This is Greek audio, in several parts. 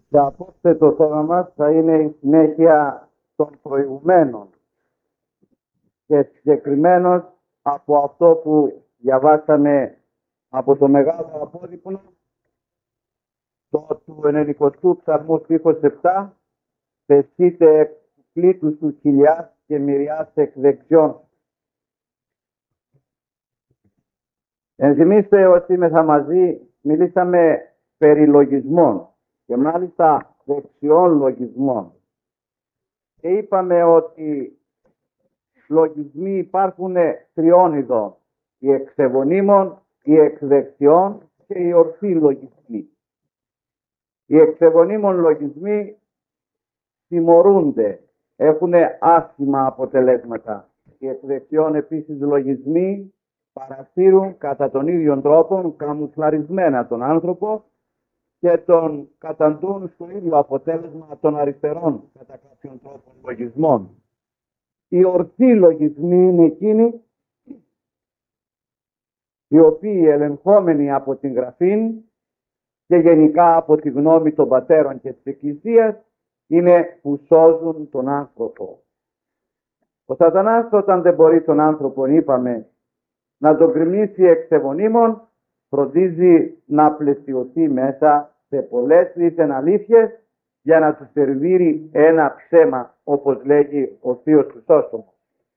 Και απόψε το θέμα μας θα είναι η συνέχεια των προηγουμένων και συγκεκριμένως από αυτό που διαβάσαμε από το Μεγάλο Απόδειπνο του 90ου Ψαλμού στίχος 7, «Πεσείτε εκ του πλήτους του χιλιάς και μυριάς εκ δεξιών». Ενθυμίστε ότι μέσα μαζί μιλήσαμε περί λογισμών και μάλιστα δεξιών λογισμών. Και είπαμε ότι λογισμοί υπάρχουν τριών ειδών. Οι εξεβονίμων, οι εξδεξιών και οι ορθοί λογισμοί. Οι εξεβονίμων λογισμοί τιμωρούνται, έχουν άσχημα αποτελέσματα. Οι εξδεξιών επίσης λογισμοί παρασύρουν κατά τον ίδιο τρόπο καμουφλαρισμένα τον άνθρωπο και τον καταντούν στο ίδιο αποτέλεσμα των αριστερών κατά κάποιον τρόπο λογισμών. Οι ορθοί λογισμοί είναι εκείνοι οι οποίοι ελεγχόμενοι από την Γραφή και γενικά από τη γνώμη των πατέρων και της Εκκλησίας είναι που σώζουν τον άνθρωπο. Ο Σατανάς όταν δεν μπορεί τον άνθρωπο, είπαμε, να τον γκρεμίσει εξεβονίμων, φροντίζει να πλαισιωθεί μέσα σε πολλές δίθεν αλήθειες για να του σερβίρει ένα ψέμα, όπως λέγει ο Θείος Χρυσόστομος.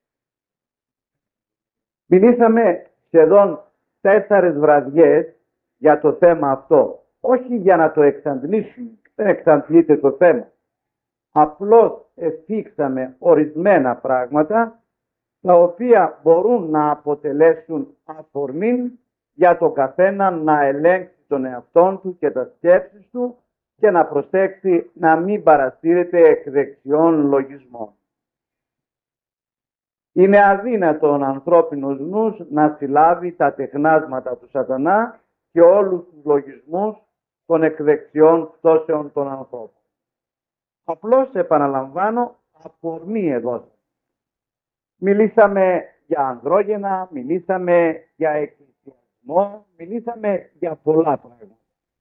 Μιλήσαμε σχεδόν 4 βραδιές για το θέμα αυτό. Όχι για να το εξαντλήσουμε, δεν εξαντλείται το θέμα. Απλώς εφήξαμε ορισμένα πράγματα τα οποία μπορούν να αποτελέσουν αφορμή για τον καθένα να ελέγξει τον εαυτόν του και τα σκέψεις του και να προσέξει να μην παρασύρεται εκ δεξιών λογισμών. Είναι αδύνατον ανθρώπινος νους να συλλάβει τα τεχνάσματα του Σατανά και όλους τους λογισμούς των εκδεξιών πτώσεων των ανθρώπων. Απλώς επαναλαμβάνω αφορμή εδώ. Μιλήσαμε για ανδρόγενα, μιλήσαμε για εκκλησιασμό, μιλήσαμε για πολλά πράγματα.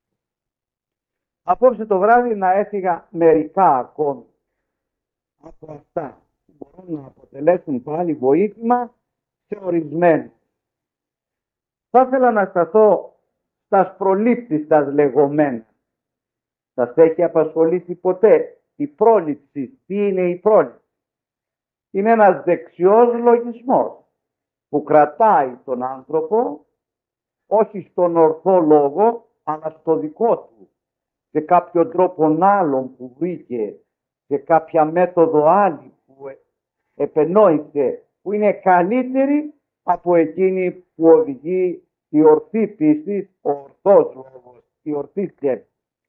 Απόψε το βράδυ να έφυγα μερικά ακόμη από αυτά που μπορούν να αποτελέσουν πάλι βοήθημα σε ορισμένους. Θα ήθελα να σταθώ στα προλήψεις τα λεγόμενα. Σας έχει απασχολήσει ποτέ η πρόληψη? Τι είναι η πρόληψη? Είναι ένας δεξιός λογισμός που κρατάει τον άνθρωπο όχι στον ορθό λόγο αλλά στο δικό του, σε κάποιο τρόπο άλλον που βρήκε, σε κάποια μέθοδο άλλη που επενόησε, που είναι καλύτερη από εκείνη που οδηγεί η ορθή πίστη, ο ορθός λόγος, η ορθή σκέψη.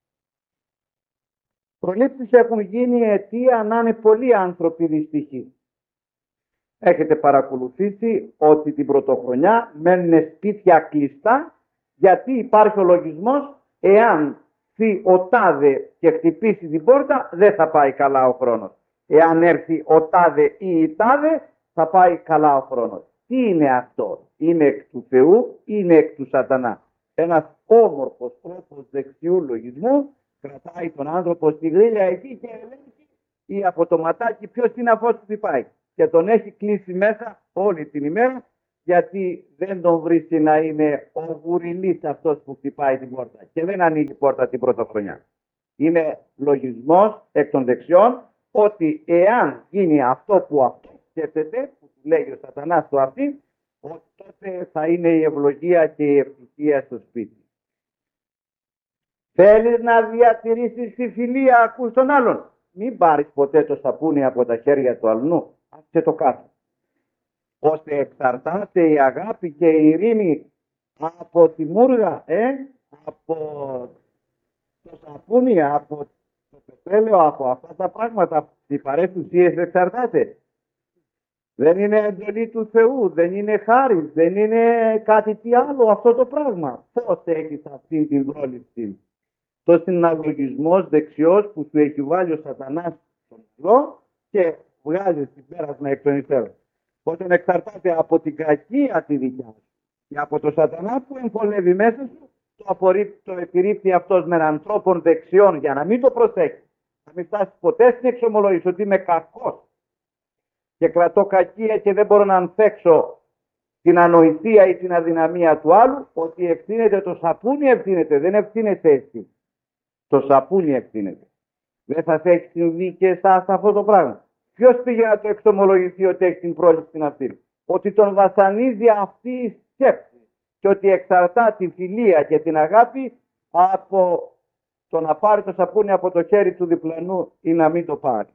Προλήψεις έχουν γίνει αιτία να είναι πολλοί άνθρωποι δυστυχοί. Έχετε παρακολουθήσει ότι την πρωτοχρονιά μένουν σπίτια κλειστά γιατί υπάρχει ο λογισμός, εάν έρθει ο τάδε και χτυπήσει την πόρτα δεν θα πάει καλά ο χρόνος. Εάν έρθει ο τάδε ή η τάδε θα πάει καλά ο χρόνος. Τι είναι αυτό? Είναι εκ του Θεού, είναι εκ του Σατανά? Ένας όμορφος τρόπος δεξιού λογισμού κρατάει τον άνθρωπο στη γρίλια εκεί και ελέγχει ή από το ματάκι ποιος είναι αυτός που χτυπάει. Και τον έχει κλείσει μέσα όλη την ημέρα γιατί δεν τον βρίσκει να είναι ο γουριλής αυτός που χτυπάει την πόρτα και δεν ανοίγει πόρτα την πρωτοχρονιά. Είναι λογισμός εκ των δεξιών ότι εάν γίνει αυτό που αυτό σκέφτεται, που του λέει ο Σατανάς στο αυτή, τότε θα είναι η ευλογία και η ευτυχία στο σπίτι. Θέλεις να διατηρήσεις τη φιλία, ακούς τον άλλον? Μην πάρεις ποτέ το σαπούνι από τα χέρια του αλλού, άσε το κάτω. Ώστε εξαρτάται η αγάπη και η ειρήνη από τη μούργα, από το σαπούνι, από το πετρέλαιο, από αυτά τα πράγματα, οι παρέστουσίες εξαρτάται. Δεν είναι εντολή του Θεού, δεν είναι χάρη, δεν είναι κάτι τι άλλο αυτό το πράγμα. Πώς έχεις αυτή την πρόληψη? Το συναλλογισμός δεξιός που σου έχει βάλει ο Σατανάς στον μυαλό και βγάζει συμπέρασμα εκ των υστέρων. Όταν εξαρτάται από την κακία τη δικιά σου και από το Σατανά που εμφολεύει μέσα σου, το επιρρύπτει αυτός με έναν τρόπο δεξιών για να μην το προσέχει. Να μην φτάσει ποτέ στην εξομολόγηση ότι είμαι κακός και κρατώ κακία και δεν μπορώ να ανθέξω την ανοησία ή την αδυναμία του άλλου, ότι ευθύνεται το σαπούνι, ευθύνεται, δεν ευθύνεται εσύ. Το σαπούνι ευθύνεται. Δεν θα σε έχει συμβεί και εσάς αυτό το πράγμα. Ποιος πήγε να το εξομολογηθεί ότι έχει την πρόληψη στην αυτή? Ότι τον βασανίζει αυτή η σκέψη και ότι εξαρτά τη φιλία και την αγάπη από το να πάρει το σαπούνι από το χέρι του διπλανού ή να μην το πάρει.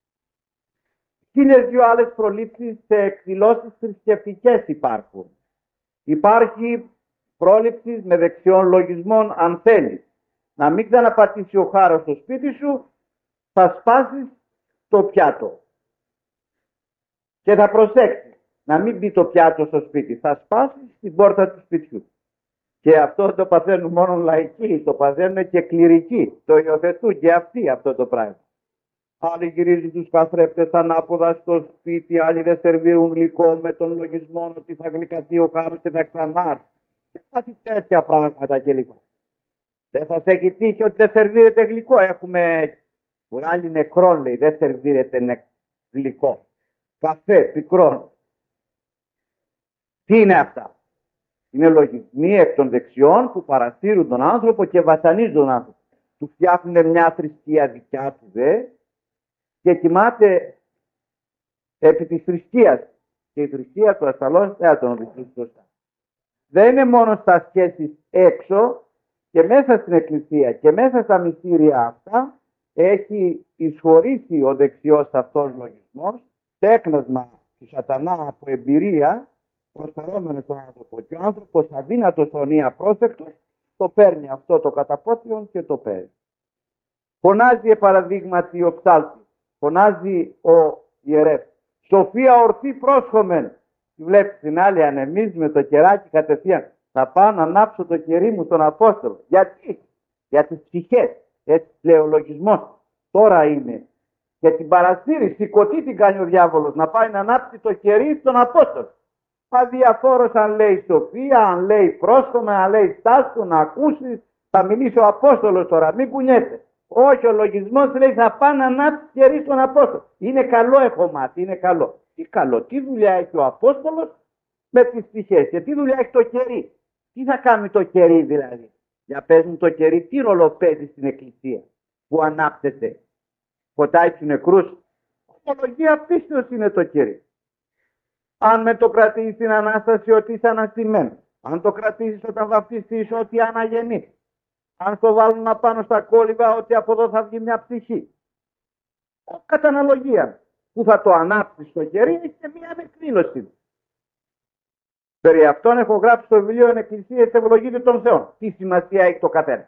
1002 άλλες προλήψεις σε εκδηλώσεις θρησκευτικές υπάρχουν. Υπάρχει πρόληψη με δεξιών λογισμών, αν θέλει. Να μην ξαναπατήσει ο χάρος στο σπίτι σου, θα σπάσεις το πιάτο. Και θα προσέξεις να μην μπει το πιάτο στο σπίτι, θα σπάσεις την πόρτα του σπιτιού. Και αυτό το παθαίνουν μόνο λαϊκοί, το παθαίνουν και κληρικοί, το υιοθετούν και αυτοί αυτό το πράγμα. Άλλοι γυρίζουν τους καθρέφτες ανάποδα στο σπίτι, άλλοι δεν σερβίρουν γλυκό με τον λογισμό ότι θα γλυκαθεί ο χάρος και θα ξανάρθει. Και κάτι τέτοια πράγματα κλπ. Δεν θα σε έχει τύχει ότι δεν σερβίρεται γλυκό. Έχουμε βγάλει νεκρόν, λέει, δεν σερβίρεται γλυκό. Καφέ, πικρόν. Τι είναι αυτά? Είναι λογισμοί εκ των δεξιών που παρασύρουν τον άνθρωπο και βασανίζουν τον άνθρωπο. Του φτιάχνουν μια θρησκεία δικιά του και κοιμάται επί της θρησκείας. Και η θρησκεία του ασφαλώς δεν θα τον οδηγήσει σωστά. Δεν είναι μόνο στα σχέσεις έξω και μέσα στην εκκλησία και μέσα στα μυστήρια αυτά έχει εισχωρήσει ο δεξιός αυτός λογισμός, τέκνασμα του σατανά από εμπειρία, προσφερόμενο στον άνθρωπο. Και ο άνθρωπος αδύνατος ή απρόσεκτος το παίρνει αυτό το καταπότιον και το παίρνει. Φωνάζει παραδείγματι ο ψάλτης, φωνάζει ο ιερεύς. Σοφία ορθή πρόσχομεν. Βλέπεις την άλλη ανεμίζει το κεράκι κατευθείαν. Θα πάω να ανάψω το κερί μου στον Απόστολο. Γιατί? Για τις ψυχές. Έτσι λέει ο λογισμός. Τώρα είναι. Και την παρασύρει, σηκωτή την κάνει ο διάβολος. Να πάει να ανάψει το κερί στον Απόστολο. Αδιαφόρος αν λέει σοφία, αν λέει πρόσχομα, αν λέει στάσου, να ακούσει. Θα μιλήσει ο Απόστολος τώρα, μην κουνιέται. Όχι, ο λογισμός λέει θα πάει να ανάψει κερί στον Απόστολο. Είναι καλό έχω μάθει, είναι καλό. Τι καλό, τι δουλειά έχει ο Απόστολος με τις ψυχές και τι δουλειά έχει το κερί. Τι θα κάνει το κερί δηλαδή? Για πες μου το κερί τι ρόλο παίζει στην εκκλησία που ανάπτεται? Ποτάει τους νεκρούς. Ομολογία πίστεως είναι το κερί. Αν με το κρατήσεις στην Ανάσταση ότι είσαι αναστημένος. Αν το κρατήσεις όταν βαφτιστείς ότι αναγεννείς. Αν το βάλουν απάνω στα κόλληβα ότι από εδώ θα βγει μια ψυχή. Κατά αναλογία. Που θα το ανάψει στο κερί έχει και μια ανεκδήλωση. Περί αυτών έχω γράψει στο βιβλίο «Εν Εκκλησία ευλογείται των Θεών». Τι σημασία έχει το καθένα?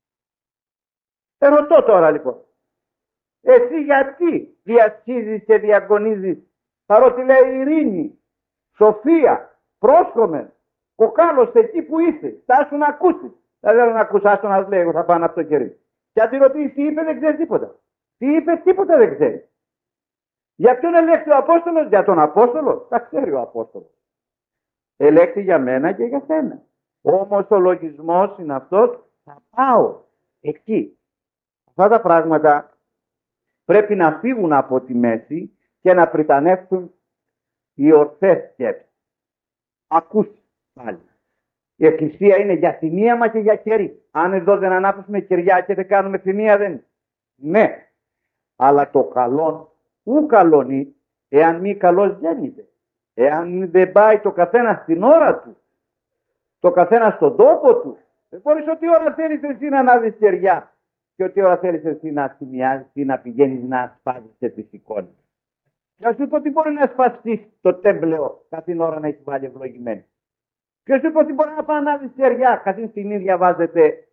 Ερωτώ τώρα λοιπόν. Εσύ γιατί διασχίζεις και διαγωνίζεις παρότι λέει ειρήνη, σοφία, πρόσχομεν, κοκάλωσε εκεί που είσαι, στάσου να ακούσεις. Δεν θέλω να ακούσω να λέει εγώ θα πάω από το κερί. Και αν τη ρωτήσεις τι είπε δεν ξέρει τίποτα. Τι είπε τίποτα δεν ξέρει. Για ποιον ελέγχθη ο Απόστολος? Για τον Απόστολο. Τα ξέρει ο Απόστολος. Ελέγχθη για μένα και για σένα. Όμως ο λογισμός είναι αυτός, θα πάω εκεί. Αυτά τα πράγματα πρέπει να φύγουν από τη μέση και να πριτανεύσουν οι ορθές σκέψεις. Ακούστε πάλι. Η Εκκλησία είναι για θυμίαμα και για κερί. Αν εδώ δεν ανάψουμε κεριά και δεν κάνουμε θυμία δεν είναι. Ναι, αλλά το καλό ου καλώνει εάν μη καλός γέννηται. Εάν δεν πάει το καθένα στην ώρα του, το καθένα στον τόπο του, δεν μπορείς ότι ώρα θέλεις εσύ να ανάβεις κεριά και ότι ώρα θέλεις εσύ να θυμιάζεις ή να πηγαίνεις να σπάζεις τις εικόνες. Ποιος σου είπε ότι μπορεί να σπαστείς το τέμπλεο κάθε ώρα να έχει βάλει ευλογημένη? Ποιος σου είπε ότι μπορεί να πάει να ανάβεις κεριά κάθε στιγμή διαβάζεται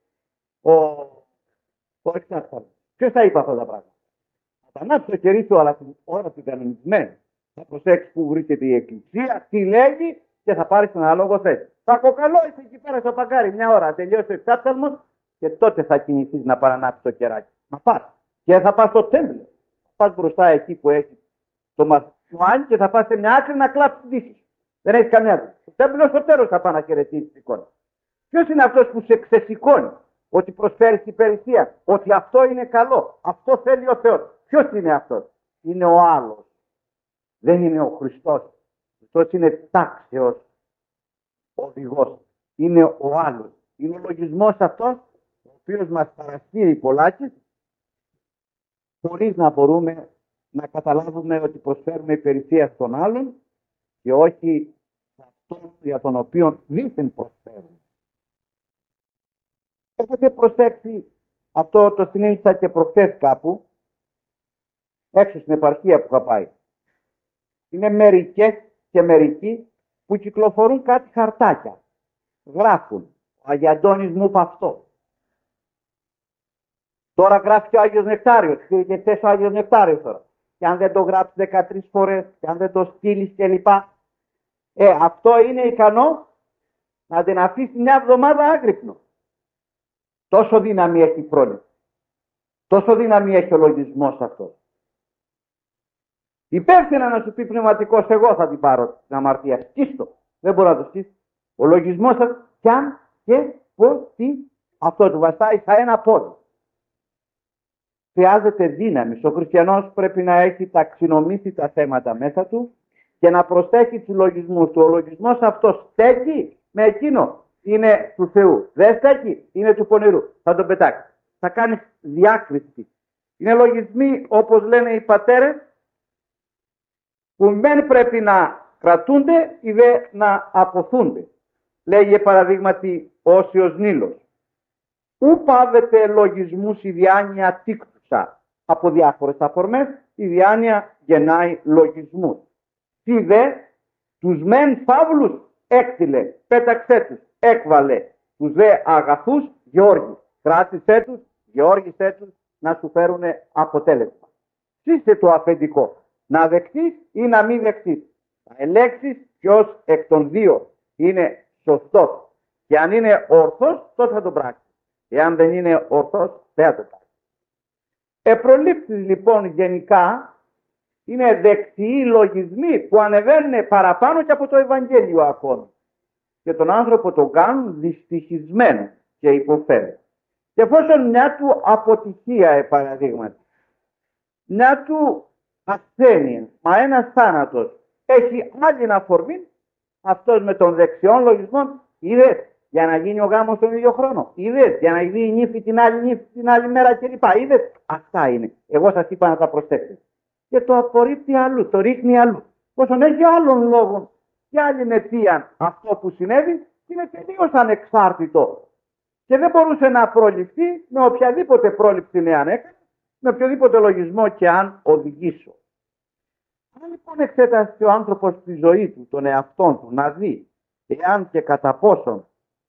ο εξάρτητος? Ποιος θα είπε αυτά τα πράγματα? Θα ανάψει το κερί σου αλλά την ώρα του κανονισμένη. Θα προσέξεις που βρίσκεται η Εκκλησία, τι λέγει και θα πάρεις τον ανάλογο θέση. Θα κοκαλώσεις εκεί πέρα στο παγκάρι μια ώρα, τελειώσει ο εξάπταλμος και τότε θα κινηθείς να παρανάψεις το κεράκι. Μα πας και θα πας στο τέμπλο. Θα πας μπροστά εκεί που έχει το μαθημάνι και θα πας σε μια άκρη να κλάψεις τη δύση. Δεν έχει καμιά δουλειά. Το τέμπλο στο τέλος θα πάει να χαιρετήσει την εικόνα. Ποιος είναι αυτός που σε ξεσηκώνει, ότι προσφέρει υπηρεσία, ότι αυτό είναι καλό, αυτό θέλει ο Θεός? Ποιος είναι αυτός? Είναι ο άλλος. Δεν είναι ο Χριστός. Ο Χριστός είναι τάξεως οδηγός. Είναι ο άλλος. Είναι ο λογισμός αυτός, ο οποίος μας παρασύρει πολλάκις, χωρίς να μπορούμε να καταλάβουμε ότι προσφέρουμε υπηρεσία στον άλλον και όχι σε αυτόν για τον οποίο δίθεν προσφέρουμε. Έχετε προσέξει, αυτό το συνέβησα και προχθές κάπου, έξω στην επαρχία που είχα πάει. Είναι μερικές και μερικοί που κυκλοφορούν κάτι χαρτάκια. Γράφουν, ο Αγιαντώνης μου είπε αυτό. Τώρα γράφει και ο Άγιος Νεκτάριος, και χθες ο Άγιος Νεκτάριος τώρα. Και αν δεν το γράψεις 13 φορές, και αν δεν το στείλεις κλπ. Αυτό είναι ικανό να την αφήσει μια εβδομάδα άγρυπνο. Τόσο δύναμη έχει η πρόληψη. Τόσο δύναμη έχει ο λογισμός αυτός. Υπεύθυνα να σου πει πνευματικός, εγώ θα την πάρω την αμαρτία. Σκίστο. Δεν μπορώ να το σκίσω. Ο λογισμός σας κι αν και πώς τι, αυτό του βαστάει στα ένα πόδι. Χρειάζεται δύναμη. Ο χριστιανός πρέπει να έχει ταξινομήσει τα θέματα μέσα του και να προσέχει τους λογισμούς του. Ο λογισμός αυτός στέκει με εκείνο. Είναι του Θεού. Δεν στέκει, είναι του πονηρού. Θα τον πετάξει. Θα κάνει διάκριση. Είναι λογισμοί, όπως λένε οι πατέρες, που μεν πρέπει να κρατούνται ή δε να αποθούνται. Λέγε παραδείγματι ο Όσιος Νείλος. Ού πάβεται λογισμούς η διάνοια τίκτουσα. Από διάφορες αφορμές η διάνοια γεννάει λογισμούς. Τι δε, τους μεν φαύλους έκτιλε, πέταξέ τους, έκβαλε, τους δε αγαθούς Γεώργη. Κράτησέ τους, γεώργησέ τους να σου φέρουν αποτέλεσμα. Σύστε το αφεντικό. Να δεχτείς ή να μην δεχτείς. Θα ελέγξεις ποιος εκ των δύο είναι σωστός. Και αν είναι ορθός, τότε θα τον πράξεις. Εάν δεν είναι ορθός, δεν θα το πράξεις. Προλήψεις λοιπόν γενικά είναι δεξιοί λογισμοί που ανεβαίνουν παραπάνω και από το Ευαγγέλιο ακόμη. Και τον άνθρωπο τον κάνουν δυστυχισμένο και υποφέρει. Και εφόσον μια του αποτυχία, παραδείγματι, μια του ασθένεια, μα ένας θάνατος έχει άλλη αφορμή, αυτός με τον δεξιόν λογισμό, είδες, για να γίνει ο γάμος τον ίδιο χρόνο, είδες, για να γίνει η νύφη την άλλη μέρα κλπ. Είδες, αυτά είναι. Εγώ σας είπα να τα προσέξετε. Και το απορρίπτει αλλού, το ρίχνει αλλού. Όσον έχει άλλων λόγων και άλλη αιτία αυτό που συνέβη, είναι τελείως ανεξάρτητο. Και δεν μπορούσε να προληφθεί με οποιαδήποτε πρόληψη αν έκανε, με οποιοδήποτε λογισμό και αν οδηγήσω. Αν λοιπόν εξέτασε ο άνθρωπος τη ζωή του, τον εαυτόν του, να δει εάν και κατά πόσον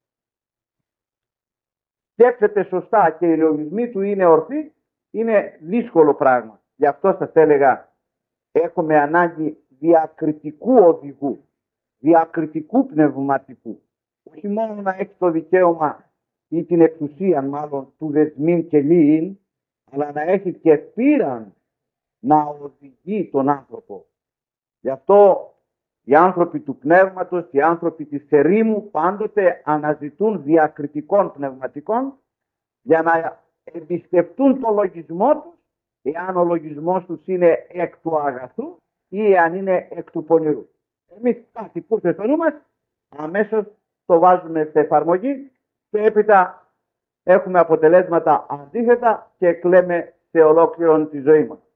σκέφτεται σωστά και οι λογισμοί του είναι ορθοί, είναι δύσκολο πράγμα. Γι' αυτό σας έλεγα, έχουμε ανάγκη διακριτικού οδηγού, διακριτικού πνευματικού. Όχι μόνο να έχει το δικαίωμα ή την εξουσία μάλλον του δεσμήν και λύην, αλλά να έχει και πείραν να οδηγεί τον άνθρωπο. Γι' αυτό οι άνθρωποι του πνεύματος, οι άνθρωποι της ερήμου πάντοτε αναζητούν διακριτικών πνευματικών για να εμπιστευτούν το λογισμό τους, εάν ο λογισμός τους είναι εκ του αγαθού ή εάν είναι εκ του πονηρού. Εμείς κάτι που ήρθε στο νου μας, αμέσως το βάζουμε σε εφαρμογή και έπειτα έχουμε αποτελέσματα αντίθετα και κλαίμε σε ολόκληρον τη ζωή μας.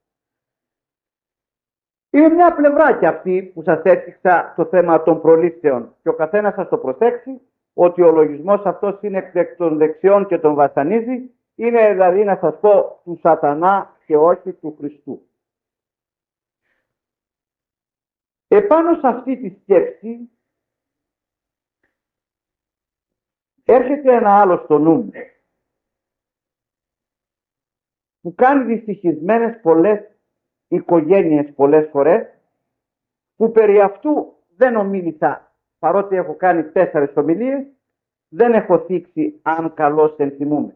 Είναι μια πλευρά και αυτή που σας έδειξα το θέμα των προλήψεων και ο καθένας σας το προσέξει ότι ο λογισμός αυτός είναι εκ των δεξιών και τον βασανίζει, είναι δηλαδή να σας πω του σατανά και όχι του Χριστού. Επάνω σε αυτή τη σκέψη έρχεται ένα άλλο στο νου μου που κάνει δυστυχισμένες πολλές οικογένειες πολλές φορές, που περί αυτού δεν ομίλησα, παρότι έχω κάνει 4 ομιλίες, δεν έχω θίξει αν καλώς ενθυμούμε.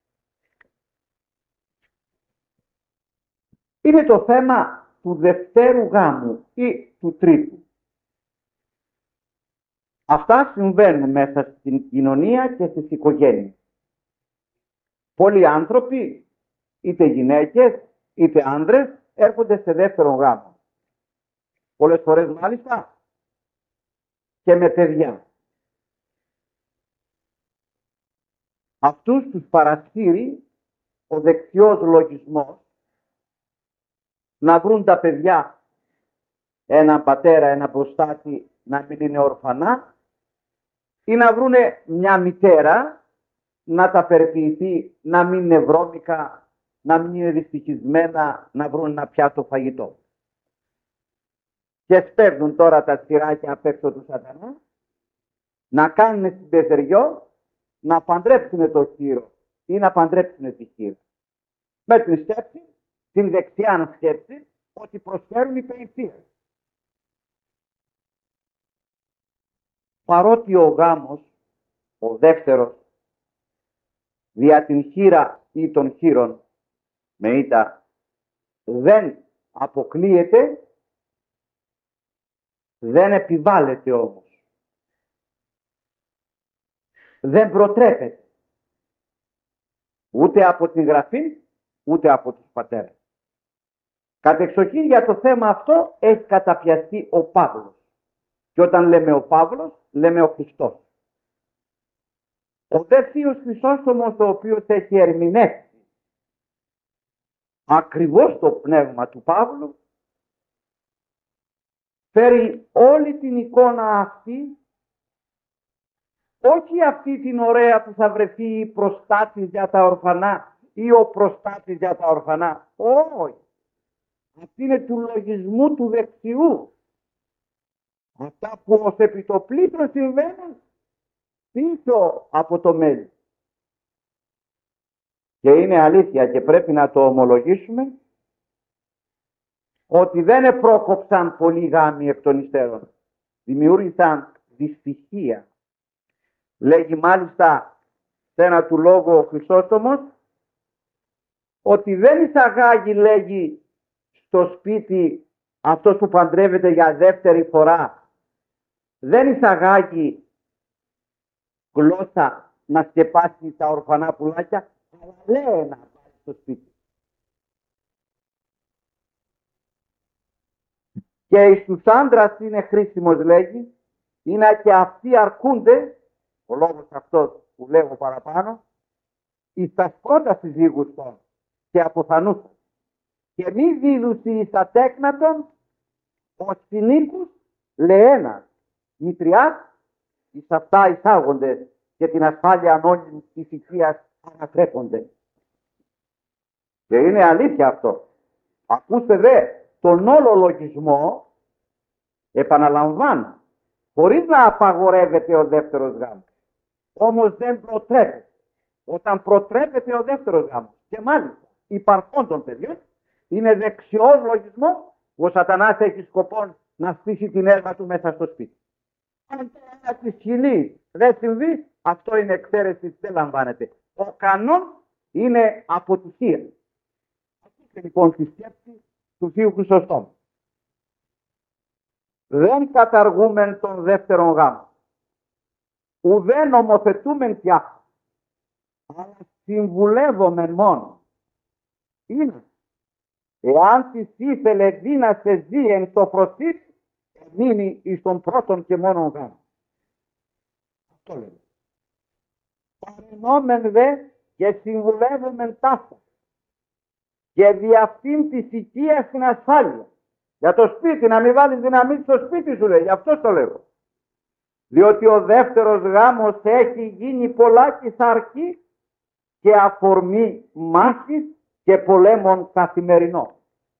Είναι το θέμα του δευτέρου γάμου ή του τρίτου. Αυτά συμβαίνουν μέσα στην κοινωνία και στις οικογένειες. Πολλοί άνθρωποι, είτε γυναίκες, είτε άνδρες, έρχονται σε δεύτερο γάμο. Πολλές φορές μάλιστα και με παιδιά. Αυτούς τους παρασύρει ο δεξιός λογισμός να βρουν τα παιδιά έναν πατέρα, ένα προστάτη να μην είναι ορφανά ή να βρουν μια μητέρα να τα περιποιηθεί, να μην είναι βρώμικα, να μην είναι δυστυχισμένα, να βρουν ένα πιάτο φαγητό. Και σπέβδουν τώρα τα σειράκια απ' έξω του σατανά να κάνουν συμπεθεριό, να παντρέψουν το χείρο ή να παντρέψουν τη χείρα. Με την σκέψη, την δεξιά σκέψη, ότι προσφέρουν υπηρεσίες. Παρότι ο γάμος, ο δεύτερος, δια την χείρα ή των χείρων, με ήττα, δεν αποκλείεται, δεν επιβάλλεται όμως. Δεν προτρέπεται. Ούτε από την Γραφή, ούτε από τους πατέρες. Κατεξοχήν για το θέμα αυτό έχει καταπιαστεί ο Παύλος. Και όταν λέμε ο Παύλος, λέμε ο Χριστός. Ο δε Θείος Χρυσόστομος, ο οποίος έχει ερμηνεύσει ακριβώς το πνεύμα του Παύλου, φέρει όλη την εικόνα αυτή, όχι αυτή την ωραία που θα βρεθεί προστάτης για τα ορφανά ή ο προστάτης για τα ορφανά. Όχι. Αυτή είναι του λογισμού του δεξιού. Αυτά που ως επιτοπλίστων συμβαίνουν πίσω από το μέλλον. Και είναι αλήθεια και πρέπει να το ομολογήσουμε ότι δεν επρόκοψαν πολλοί γάμοι εκ των υστέρων. Δημιούργησαν δυστυχία. Λέγει μάλιστα σε ένα του λόγο ο Χρυσόστομος ότι δεν εισαγάγει, λέγει, στο σπίτι αυτός που παντρεύεται για δεύτερη φορά, δεν εισαγάγει γλώσσα να σκεπάσει τα ορφανά πουλάκια, αλλά λέει να πάει στο σπίτι. Και στους άντρας είναι χρήσιμος, λέγει, είναι και αυτοί αρκούνται, ο λόγος αυτός που λέγω παραπάνω, εις τα πρώτα συζύγους των και αποθανούσαν. Και μη δίδουσι εις ατέκνατον ως συνήκους λεένας, μητριάς, εις αυτά εισάγονται και την ασφάλεια ανώνυμης της οικίας ανατρέπονται. Και είναι αλήθεια αυτό. Ακούστε δε τον όλο λογισμό, επαναλαμβάνω, χωρίς να απαγορεύεται ο δεύτερος γάμος. Όμως δεν προτρέπεται. Όταν προτρέπεται ο δεύτερος γάμος, και μάλιστα υπαρχών των παιδιών, είναι δεξιός λογισμός που ο σατανάς έχει σκοπό να στήσει την έργα του μέσα στο σπίτι. Αν το ένα της χιλής δεν συμβεί, αυτό είναι εξαίρεση, δεν λαμβάνεται. Ο κανόν είναι αποτυχία. Αυτή είναι λοιπόν τη σκέψη του Θείου Χρυσοστόμου. Δεν καταργούμεν τον δεύτερον γάμο. Ουδέ νομοθετούμεν πια. Αλλά συμβουλεύομεν μόνο. Είναι. Εάν της ήθελε δίνα σε ζει εν το προσίτ, μείνει εις τον πρώτον και μόνον γάμο. Αυτό λέμε. Παρενόμεν δε και συμβουλεύομεν τάφτα. Και δι' αυτήν της οικίας την ασφάλεια. Για το σπίτι, να μην βάλεις δυναμή στο σπίτι σου, λέει. Γι' αυτό το λέω. Διότι ο δεύτερος γάμος έχει γίνει πολλάκις αρκή και αφορμή μάχης και πολέμων καθημερινών.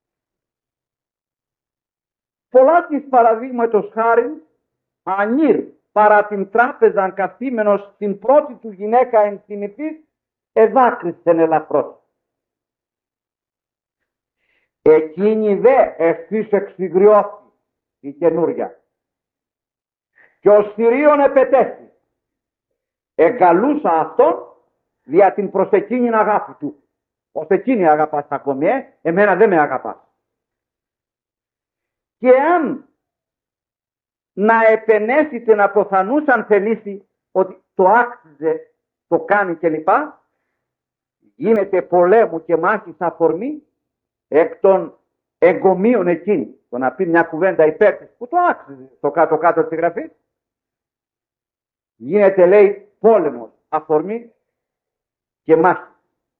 Πολλάκις παραδείγματος χάριν, ανήρ παρά την τράπεζαν καθήμενος την πρώτη του γυναίκα εν συνηθής, εδάκρυσεν ελαφρώς. Εκείνη δε ευθύς εξυγριώθη η καινούρια. Και ο Συρίων επετέθη. Εγκαλούσα αυτόν δια την προς εκείνην αγάπη του. Ως εκείνη αγαπάς ακόμη, εμένα δεν με αγαπάς. Και αν να επενέσει να αποθανούς αν θελήσει ότι το άξιζε, το κάνει κλπ. Γίνεται πολέμου και μάχης αφορμή εκ των εγκομείων εκείνη. Το να πει μια κουβέντα υπέρ της που το άξιζε στο κάτω-κάτω της γραφής. Γίνεται, λέει, πόλεμος αφορμή και μάχη.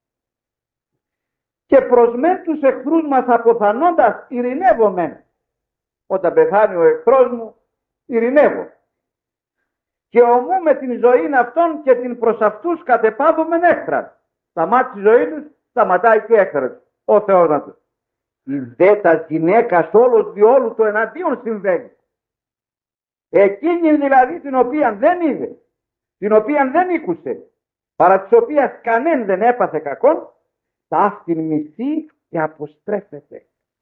Και προσμέν τους εχθρούς μας αποθανώντας ειρηνεύομαι. Όταν πεθάνει ο εχθρός μου, ειρηνεύω. Και ομού με την ζωή αυτών και την προς αυτούς κατεπάδομεν έχθρα. Σταμάτησε η ζωή τους, σταματάει και έχθρα. Ο Θεός να τους. Η δέτα γυναίκα όλος διόλου το εναντίον συμβαίνει. Εκείνη δηλαδή την οποία δεν είδε, την οποία δεν ήκουσε, παρά της οποίας κανέν δεν έπαθε κακόν, τα αυτήν μισεί και αποστρέφεται.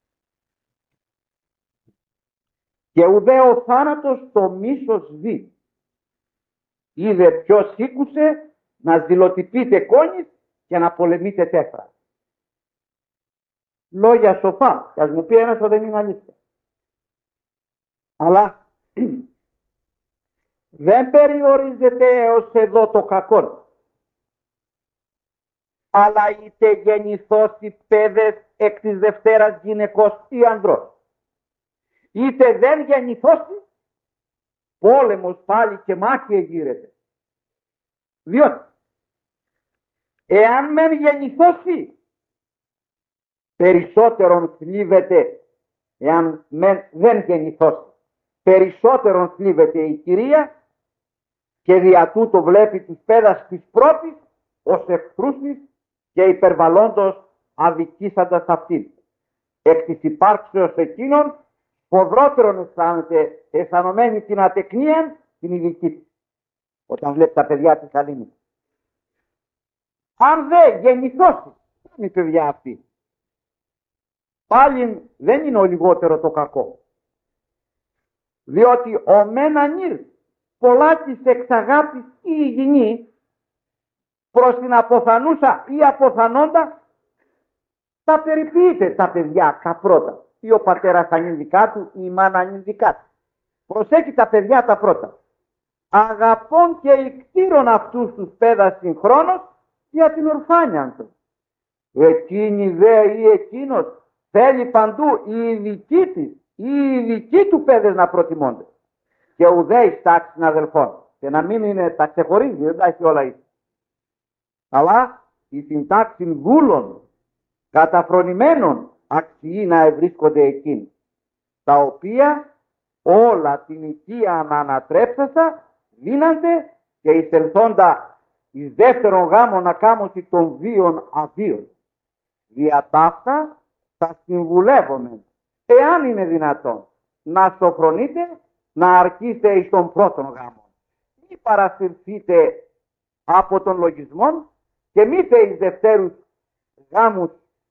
Και ουδέ ο θάνατος το μίσος δει. Είδε ποιος ήκουσε να δηλοτυπείτε κόνης και να πολεμείτε τέφρα. Λόγια σοφά, και ας μου πει ένας ότι δεν είναι αλήθεια. Αλλά δεν περιορίζεται έως εδώ το κακό. Αλλά είτε γεννηθώσει παιδες εκ της Δευτέρας γυναικός ή ανδρός, είτε δεν γεννηθώσει, πόλεμος πάλι και μάχη εγείρεται. Διότι εάν μεν γεννηθώσει, περισσότερον θλίβεται, εάν δεν γεννηθώσει, περισσότερον θλίβεται η Κυρία και δια τούτο βλέπει τους πέδας της πρώτης ως εχθρούς της και υπερβαλλόντος αδικήσαντας αυτήν. Εκ της υπάρξεως εκείνων ποδρότερον αισθάνεται, αισθανωμένη την ατεκνία την ειδική της, όταν βλέπει τα παιδιά της αλήνης. Αν δεν γεννηθώσει, είναι η παιδιά αυτή, πάλι δεν είναι ο λιγότερο το κακό. Διότι ο μεν ανήρ πολλά της εξ αγάπης ή υγιεινή προς την αποθανούσα ή αποθανόντα τα περιποιείται τα παιδιά τα πρώτα. Ή ο πατέρας θα είναι δικά του ή η μάνα είναι δικά του. Προσέχει τα παιδιά τα πρώτα. Αγαπών και εκτήρων αυτούς τους πέδας συγχρόνως για την ορφάνια του. Εκείνη δε ή εκείνος θέλει παντού η ειδική της ή οι ειδικοί του πέδες να προτιμώνται. Και ουδέ εις τάξης αδελφών. Και να μην είναι τα ξεχωρίζει, δεν τα έχει όλα ίσως. Αλλά εις την τάξη δούλων καταφρονημένων αξιεί να ευρίσκονται εκείνοι, τα οποία όλα την οικία να ανατρέψασα δίνανται και εισελθόντα εις δεύτερον γάμο να κάμωση των βίων αβίων. Δια ταύτα θα συμβουλεύομαι, εάν είναι δυνατόν, να σοφρονείτε, να αρκείστε εις τον πρώτον γάμο. Μη παρασυρθείτε από τον λογισμό και μήτε εις δευτέρους γάμους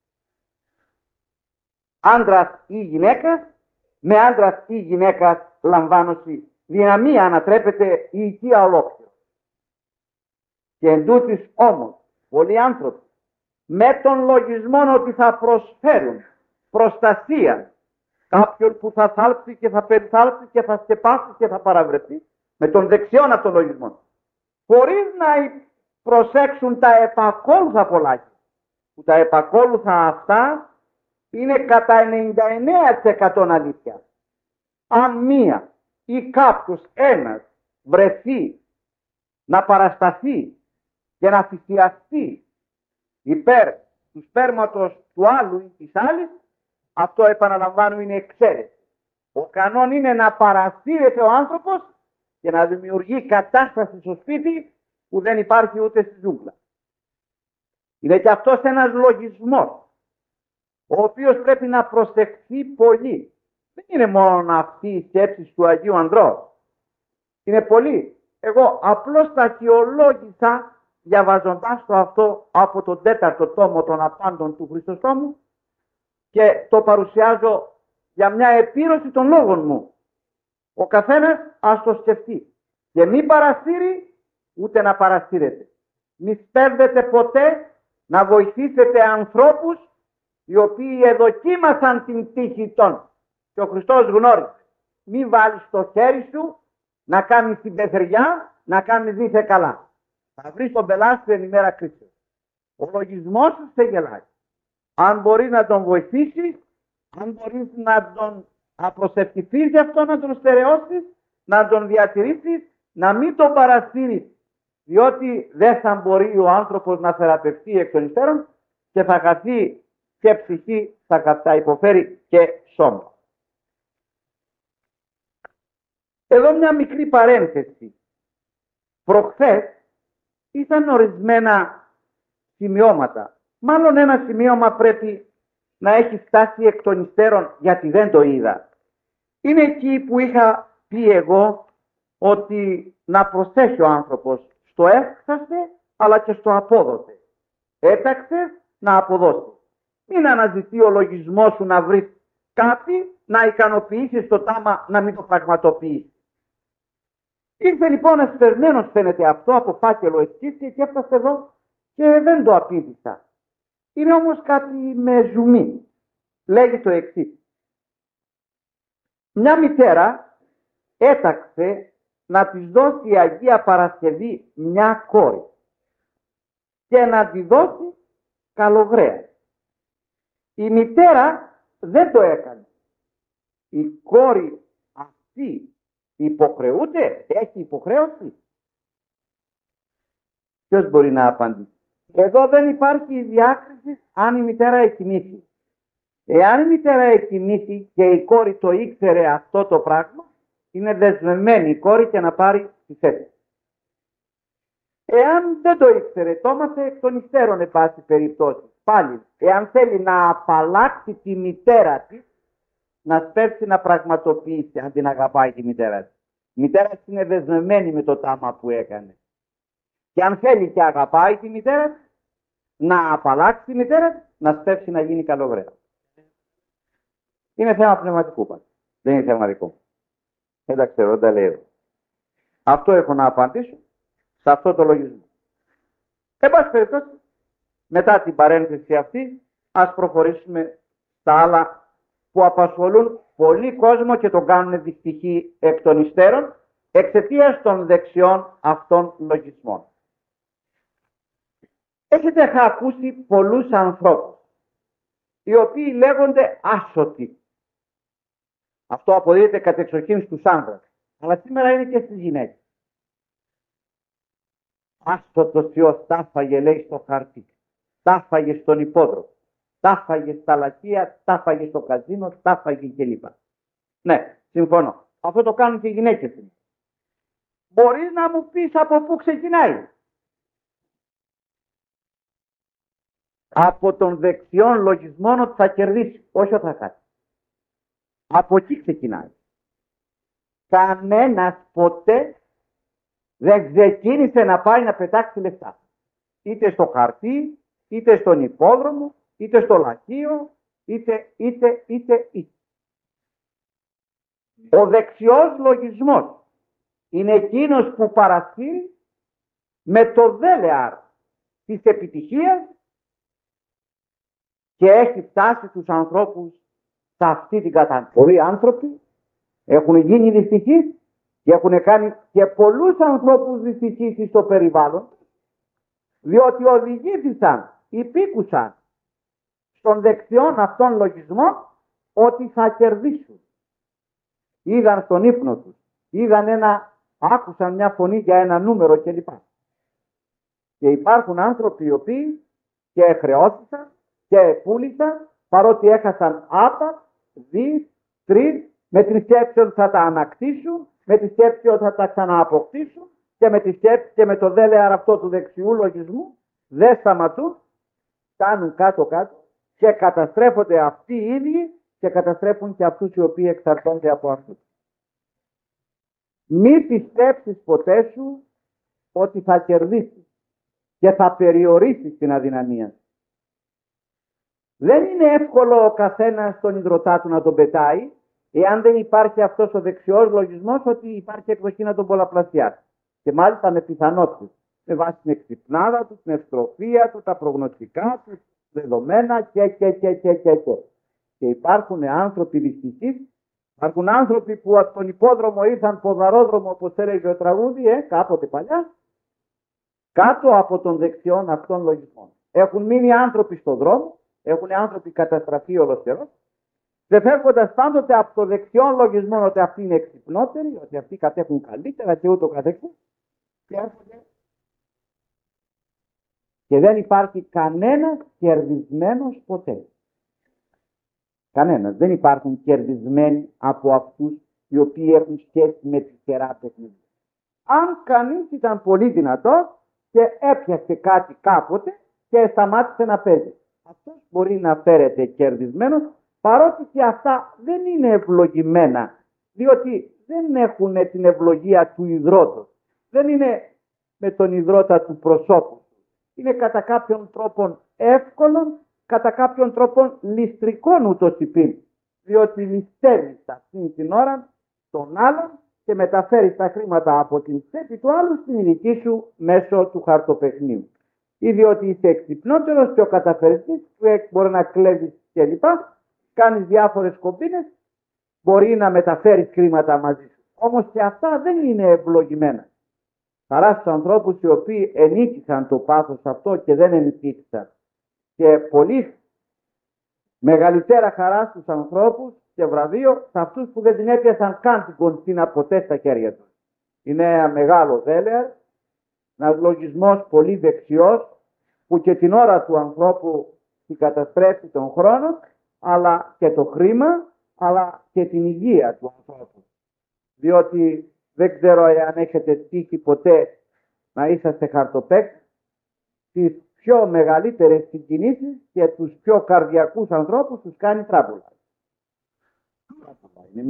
άντρας ή γυναίκας, με άντρας ή γυναίκας λαμβάνωση, δυναμία ανατρέπεται η οικία ολόκληρο. Και εντούτοις όμως πολλοί άνθρωποι με τον λογισμό ότι θα προσφέρουν προστασία κάποιον που θα θάλψει και θα περιθάλψει και θα σκεπάσει και θα παραβρεθεί, με τον δεξιόν αυτόν λογισμό, χωρίς να προσέξουν τα επακόλουθα πολλάκια, που τα επακόλουθα αυτά είναι κατά 99% αλήθεια. Αν μία ή κάποιος ένας βρεθεί να παρασταθεί και να θυσιαστεί υπέρ του σπέρματος του άλλου ή της άλλης, αυτό επαναλαμβάνω είναι εξαίρεση. Ο κανόν είναι να παρασύρεται ο άνθρωπος και να δημιουργεί κατάσταση στο σπίτι που δεν υπάρχει ούτε στη ζούγκλα. Είναι και αυτός ένας λογισμός, ο οποίος πρέπει να προσεχθεί πολύ. Δεν είναι μόνο αυτή η σκέψη του Αγίου Ανδρός. Είναι πολύ. Εγώ απλώς τα αξιολόγησα διαβάζοντας το αυτό από τον 4ο τόμο των Απάντων του Χριστοστόμου και το παρουσιάζω για μια επίρρωση των λόγων μου. Ο καθένας ας το σκεφτεί και μην παρασύρει ούτε να παρασύρεται. Μη σπέβδετε ποτέ να βοηθήσετε ανθρώπους οι οποίοι εδοκίμασαν την τύχη των. Και ο Χριστός γνώρισε μη βάλεις το χέρι σου να κάνεις την πεθεριά, να κάνεις δίθε καλά. Θα βρεις τον πελάτη εν ημέρα κρίσεως. Ο λογισμός σου σε γελάει. Αν μπορεί να τον βοηθήσεις, αν μπορείς να τον απροσευχηθείς γι' αυτό, να τον στερεώσεις, να τον διατηρήσεις, να μην τον παρασύρεις, διότι δεν θα μπορεί ο άνθρωπος να θεραπευτεί εκ των υστέρων και θα χαθεί και ψυχή, θα υποφέρει και σώμα. Εδώ μια μικρή παρένθεση. Προχθές ήταν ορισμένα σημειώματα. Μάλλον ένα σημείωμα πρέπει να έχει φτάσει εκ των υστέρων, γιατί δεν το είδα. Είναι εκεί που είχα πει εγώ ότι να προσέχει ο άνθρωπος στο έφτασε αλλά και στο απόδοτε. Έταξε να αποδώσει. Μην αναζητεί ο λογισμός σου να βρει κάτι, να ικανοποιήσει το τάμα, να μην το πραγματοποιήσει. Ήρθε λοιπόν εσπερμένος φαίνεται αυτό από φάκελο εσκίση και έφτασε εδώ και δεν το απήντησα. Είναι όμως κάτι με ζουμί. Λέγει το εξής. Μια μητέρα έταξε να της δώσει η Αγία Παρασκευή μια κόρη και να τη δώσει καλογραία. Η μητέρα δεν το έκανε. Η κόρη αυτή υποχρεούται, έχει υποχρέωση. Ποιος μπορεί να απαντήσει? Εδώ δεν υπάρχει διάκριση αν η μητέρα εκοιμήθη. Εάν η μητέρα εκοιμήθη και η κόρη το ήξερε αυτό το πράγμα, είναι δεσμευμένη η κόρη και να πάρει τη θέση. Εάν δεν το ήξερε, το έμαθε εκ των υστέρων εν πάση περιπτώσει. Πάλι, εάν θέλει να απαλλάξει τη μητέρα της, να σπεύσει να πραγματοποιήσει, αν την αγαπάει τη μητέρα της. Η μητέρα της είναι δεσμευμένη με το τάμα που έκανε. Και αν θέλει και αγαπάει τη μητέρα της, να απαλλάξει τη μητέρα της, να σπεύσει να γίνει καλογραία. Είναι θέμα πνευματικού πάντως. Δεν είναι θέμα δικό μου. Δεν τα ξέρω, δεν τα λέω. Αυτό έχω να απαντήσω σε αυτό το λογισμό. Εν πάση περιπτώσει, μετά την παρένθεση αυτή, ας προχωρήσουμε στα άλλα που απασχολούν πολύ κόσμο και τον κάνουν δυστυχή εκ των υστέρων εξαιτίας των δεξιών αυτών λογισμών. Έχετε ακούσει πολλούς ανθρώπους οι οποίοι λέγονται άσωτοι. Αυτό αποδίδεται κατεξοχήν στους άνδρες, αλλά σήμερα είναι και στις γυναίκες. Άσωτος Υιός τάφαγε, λέει, στο χαρτί, τάφαγε στον υπόδρομο, τάφαγε στα λαχεία, τάφαγε στο καζίνο, τάφαγε κλπ. Ναι, συμφωνώ. Αυτό το κάνουν και οι γυναίκες. Μπορείς να μου πεις από πού ξεκινάει? Από τον δεξιόν λογισμόν ότι θα κερδίσει, όχι ότι θα χάσει. Από εκεί ξεκινάει. Κανένας ποτέ δεν ξεκίνησε να πάει να πετάξει λεφτά. Είτε στο χαρτί, είτε στον υπόδρομο, είτε στο λαχείο, είτε. Ο δεξιός λογισμός είναι εκείνος που παρασύρει με το δέλεαρ της επιτυχίας και έχει φτάσει τους ανθρώπους σε αυτή την κατάσταση. Πολλοί άνθρωποι έχουν γίνει δυστυχείς και έχουν κάνει και πολλούς ανθρώπους δυστυχείς στο περιβάλλον, διότι οδηγήθησαν, υπήκουσαν στον δεξιόν αυτόν λογισμό ότι θα κερδίσουν. Είδαν στον ύπνο τους, άκουσαν μια φωνή για ένα νούμερο κλπ. Και υπάρχουν άνθρωποι οι οποίοι και χρεώθησαν και πούλησαν, παρότι έχασαν άπα, 2, 3, με τη σκέψη ότι θα τα ανακτήσουν, με τη σκέψη ότι θα τα ξανααποκτήσουν και με τη σκέψη και με το δέλεαρ αυτό του δεξιού λογισμού δεν σταματούν, φτάνουν κάτω-κάτω και καταστρέφονται αυτοί οι ίδιοι και καταστρέφουν και αυτούς οι οποίοι εξαρτώνται από αυτούς. Μη πιστέψεις ποτέ σου ότι θα κερδίσεις και θα περιορίσεις την αδυναμία. Δεν είναι εύκολο ο καθένας τον ιδρωτά του να τον πετάει, εάν δεν υπάρχει αυτός ο δεξιός λογισμός ότι υπάρχει εκδοχή να τον πολλαπλασιάσει. Και μάλιστα με πιθανότητες. Με βάση την εξυπνάδα του, την ευστροφία του, τα προγνωστικά του, δεδομένα και. Και υπάρχουν άνθρωποι δυστυχείς Υπάρχουν άνθρωποι που από τον υπόδρομο ήρθαν ποδαρόδρομο, όπως έλεγε ο τραγούδι, κάποτε παλιά, κάτω από τον δεξιόν αυτών λογισμών. Έχουν μείνει άνθρωποι στον δρόμο, έχουν άνθρωποι καταστραφεί ολοσχερός, και φεύγοντας πάντοτε από το δεξιόν λογισμό ότι αυτοί είναι εξυπνότεροι, ότι αυτοί κατέχουν καλύτερα και ούτω καθεξής, και έρχονται. Και δεν υπάρχει κανένας κερδισμένος ποτέ. Κανένας. Δεν υπάρχουν κερδισμένοι από αυτούς οι οποίοι έχουν σχέση με τη κερά παιχνίδια. Αν κανείς ήταν πολύ δυνατός και έπιασε κάτι κάποτε και σταμάτησε να παίζει, αυτός μπορεί να φέρεται κερδισμένος, παρότι και αυτά δεν είναι ευλογημένα, διότι δεν έχουν την ευλογία του ιδρώτος. Δεν είναι με τον ιδρώτα του προσώπου. Είναι κατά κάποιον τρόπον εύκολον, κατά κάποιον τρόπον ληστρικών ούτως υπήν, διότι ληστεύεις αυτήν την ώρα τον άλλον και μεταφέρεις τα χρήματα από την τσέπη του άλλου στην δική σου μέσω του χαρτοπαιχνίου. Ή διότι είσαι εξυπνότερος, πιο καταφερεστής, μπορεί να κλέβεις κλπ. Κάνεις διάφορες κομπίνες, μπορεί να μεταφέρεις χρήματα μαζί σου. Όμως και αυτά δεν είναι ευλογημένα. Χαρά στους ανθρώπους οι οποίοι ενίκησαν το πάθος αυτό και δεν ενικήθησαν. Και πολύ μεγαλύτερα χαρά στους ανθρώπους και βραβείο σε αυτούς που δεν την έπιασαν καν την κονσίνα ποτέ στα χέρια τους. Είναι ένα μεγάλο δέλεαρ, ένας λογισμός πολύ δεξιός, που και την ώρα του ανθρώπου την καταστρέφει τον χρόνο, αλλά και το χρήμα, αλλά και την υγεία του ανθρώπου. Διότι δεν ξέρω αν έχετε τύχει ποτέ να είσαστε χαρτοπαίκτες, τις πιο μεγαλύτερες συγκινήσεις και τους πιο καρδιακούς ανθρώπους τους κάνει τράμπουλα. Είναι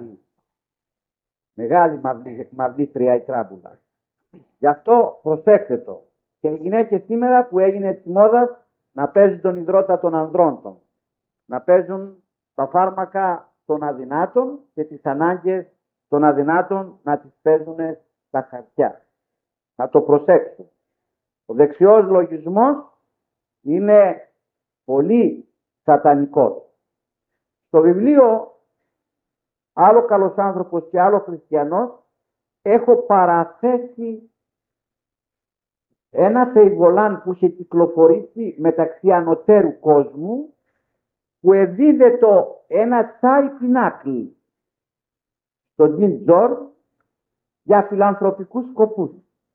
μεγάλη μαυλήτρια η τράμπουλα. Γι' αυτό προσέξτε το. Και οι γυναίκες σήμερα που έγινε της μόδας να παίζουν τον ιδρώτα των ανδρών των, να παίζουν τα φάρμακα των αδυνάτων και τις ανάγκες των αδυνάτων να τις παίζουν στα χαρτιά. Να το προσέξουν. Ο δεξιός λογισμός είναι πολύ σατανικός. Στο βιβλίο «Άλλο καλός άνθρωπος και άλλο χριστιανός» έχω παραθέσει ένα θεϊβολάν που είχε κυκλοφορήσει μεταξύ ανωτέρου κόσμου, που εδίδεται ένα τσάι πινάκλ στον Τζιν Τζορ για φιλανθρωπικούς σκοπούς.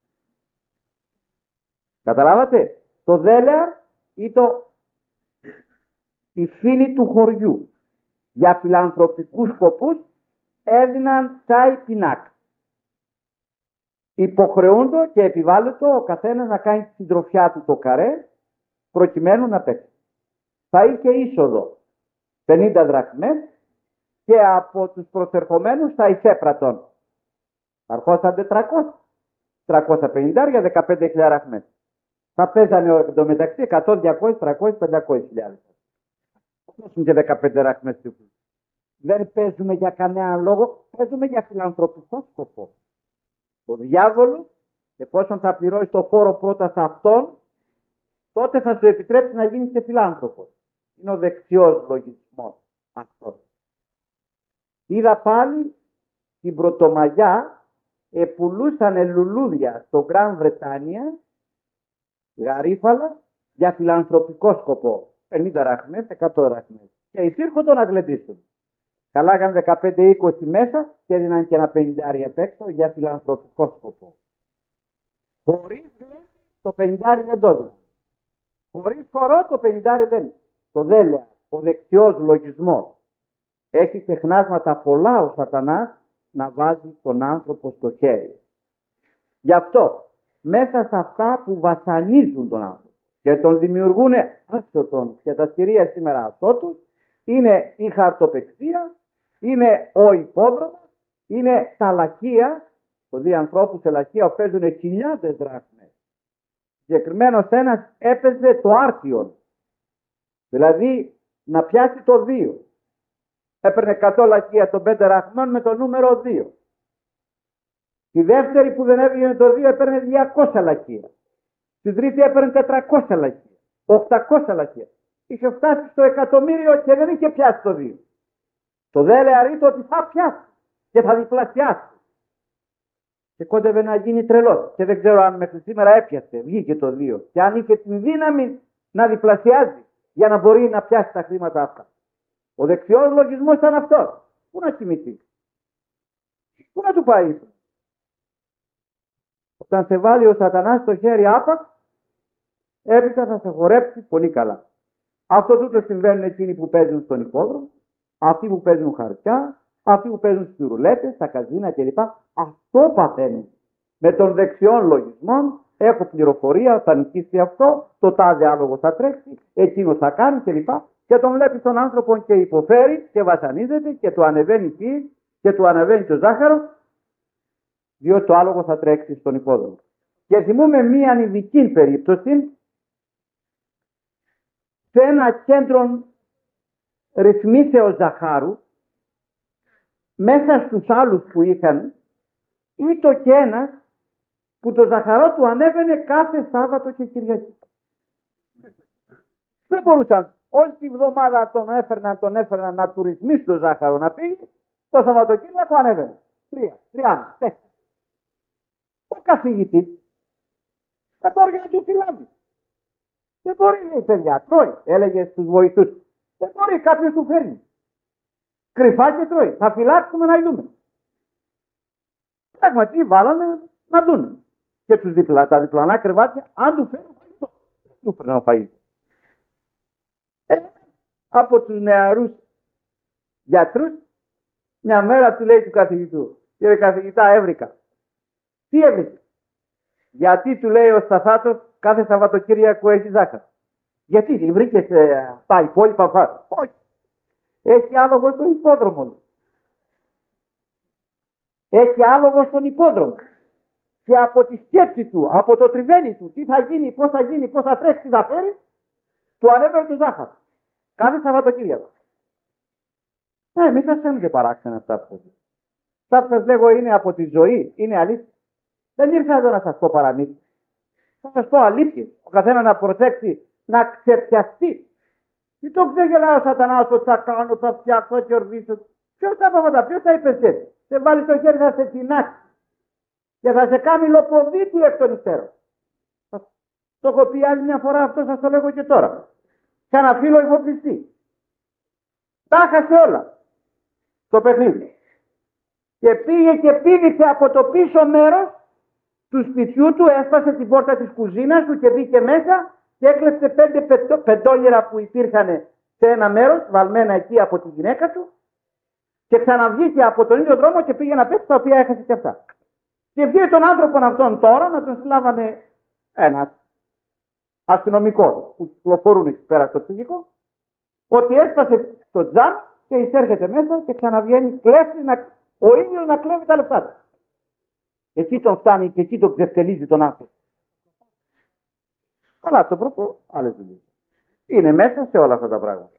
Καταλάβατε, το δέλεαρ ή οι φίλοι του χωριού για φιλανθρωπικούς σκοπούς έδιναν τσάι πινάκ. Υποχρεούνται και επιβάλλεται ο καθένας να κάνει τη συντροφιά του το καρέ προκειμένου να παίξει. Θα είχε είσοδο 50 δραχμές και από τους προσερχομένους θα εισέπρατον. Θα αρχόσαν 350, 15.000 δραχμές. Θα παίζανε εντωμεταξύ 100, 200, 300, 500.000. Δώσουν και 15 δραχμές. Δεν παίζουμε για κανένα λόγο, παίζουμε για φιλανθρωπικό σκοπό. Ο διάβολος, εφόσον θα πληρώσει το φόρο πρώτα σε αυτόν, τότε θα σου επιτρέψει να γίνεις και φιλάνθρωπος. Είναι ο δεξιός λογισμός αυτός. Είδα πάλι την Πρωτομαγιά, πουλούσανε λουλούδια στο Γκραν Βρετάνια, γαρίφαλα, για φιλανθρωπικό σκοπό. 50 δραχμές, 100 δραχμές. Και εισήρχονται να γλεντήσουν. Καλά έκαναν 15-20 μέσα και έδιναν και ένα 50 απ' έξω για φιλανθρωπικό σκοπό. Χωρίς το 50 δεν το έδιναν. Χωρίς χορό το 50 δεν. Το δέλεα, ο δεξιός λογισμός, έχει τεχνάσματα πολλά ο σατανάς να βάζει τον άνθρωπο στο χέρι. Γι' αυτό μέσα σε αυτά που βασανίζουν τον άνθρωπο και τον δημιουργούν άστοτον και τα σκυρία σήμερα αστότους, είναι η χαρτοπαιξία, είναι ο υπόδρομος, είναι τα λαχεία. Το δύο ανθρώπους σε λαχεία παίζουν χιλιάδες δράχμες. Συγκεκριμένος ένας έπαιζε το άρτιον, δηλαδή να πιάσει το 2. Έπαιρνε 100 λαχεία των 5 δραχμών με το νούμερο 2. Τη δεύτερη που δεν έβγαινε το 2 έπαιρνε 200 λαχεία. Τη τρίτη έπαιρνε 400 λαχεία. 800 λαχεία. Είχε φτάσει στο εκατομμύριο και δεν είχε πιάσει το 2. Το δε αρνείται ότι θα πιάσει και θα διπλασιάσει. Και κόντευε να γίνει τρελός. Και δεν ξέρω αν μέχρι σήμερα έπιασε, βγήκε το 2. Και αν είχε την δύναμη να διπλασιάζει για να μπορεί να πιάσει τα χρήματα αυτά. Ο δεξιός λογισμός ήταν αυτός. Πού να κοιμηθεί, πού να του πάει. Όταν σε βάλει ο σατανάς στο χέρι άπαξ, έπειτα θα σε χορέψει πολύ καλά. Αυτό τούτο συμβαίνουν εκείνοι που παίζουν στον υπόδρομο, αυτοί που παίζουν χαρτιά, αυτοί που παίζουν στις ρουλέτες, στα καζίνα κλπ. Αυτό παθαίνουν. Με τον δεξιόν λογισμό έχω πληροφορία, θα νικήσει αυτό, το τάδε άλογο θα τρέξει, εκείνο θα κάνει κλπ. Και τον βλέπει τον άνθρωπο και υποφέρει και βασανίζεται και του ανεβαίνει η πίεση και του ανεβαίνει το ζάχαρο, διότι το άλογο θα τρέξει στον υπόδρομο. Και θυμούμε μία ειδική περίπτωση σε ένα κέντρο ρυθμίσεως ζαχάρου, μέσα στους άλλους που είχαν, ήτο και ένας που το ζαχαρό του ανέβαινε κάθε Σάββατο και Κυριακή. Δεν μπορούσαν. Όλη τη βδομάδα τον έφερναν να του ρυθμίσει το ζάχαρο να πήγε, το Σαββατοκύριακο ανέβαινε. 3, 4. Ο καθηγητής θα το έργανε του φυλάδι. Δεν μπορεί, λέει, παιδιά, τρώει, έλεγε στους βοηθούς. Δεν μπορεί, κάποιος του φέρνει. Κρυφά και τρώει. Θα φυλάξουμε να δούμε. Πράγματι βάλανε να δουν. Και τα διπλανά κρεβάτια, αν του φέρνουν φαγητό. Του φέρνουν φαγητό. Από τους νεαρούς γιατρούς, μια μέρα του λέει του καθηγητού, κύριε καθηγητά, έβρικα. Τι έβρικα? Γιατί, του λέει ο Σταθάτος, κάθε Σαββατοκύριακο έχει ζάχαρο. Γιατί βρήκες τα υπόλοιπα φάρμα? Όχι. Έχει άλογο στον υπόδρομο. Έχει άλογο στον υπόδρομο. Και από τη σκέψη του, από το τριβέλι του, τι θα γίνει, πώς θα τρέξει, τι θα φέρει, του ανέβαινε το ζάχαρο. Κάθε Σαββατοκύριακο. Μην σας φαίνονται παράξενα αυτά που σας. Αυτά που σας λέγω είναι από τη ζωή, είναι αλήθεια. Δεν ήρθα εδώ να σας πω παραμύθια. Θα σας πω αλήθεια. Ο καθένας να προσέξει, να ξεπιαστεί. Τι το ξεγελάει ο σατανάς ότι θα κάνω, θα φτιάξω, θα κερδίσω. Ποιος θα είπα, ποιος θα είπες έτσι? Σε βάλει το χέρι, θα σε τεινάξει. Και θα σε κάνει λοποδίτη εκ των υστέρων. Το έχω πει άλλη μια φορά, αυτό σας το λέγω και τώρα. Σαν ένα φίλο υποπληστή. Τα χάσε όλα. Το παιχνίδι. Και πήγε και πήδηξε από το πίσω μέρος του σπιτιού του, έσπασε την πόρτα της κουζίνας του και μπήκε μέσα και έκλεψε 5 πεντόλιρα που υπήρχαν σε ένα μέρος, βαλμένα εκεί από τη γυναίκα του, και ξαναβγήκε από τον ίδιο δρόμο και πήγε να πέσει, τα οποία έχασε και αυτά. Και βγήκε τον άνθρωπο αυτόν τώρα να τον συλλάβανε ένα αστυνομικό που κυκλοφορούν εκεί πέρα στο ψυχικό, ότι έσπασε το τζάμ και εισέρχεται μέσα και ξαναβγαίνει, κλέφτη, ο ίδιος να κλέβει τα λεφτά του. Εκεί τον φτάνει και εκεί τον ξεφτελίζει τον άνθρωπο. Αλλά το πρώτο, άλλες δουλειές. Είναι μέσα σε όλα αυτά τα πράγματα.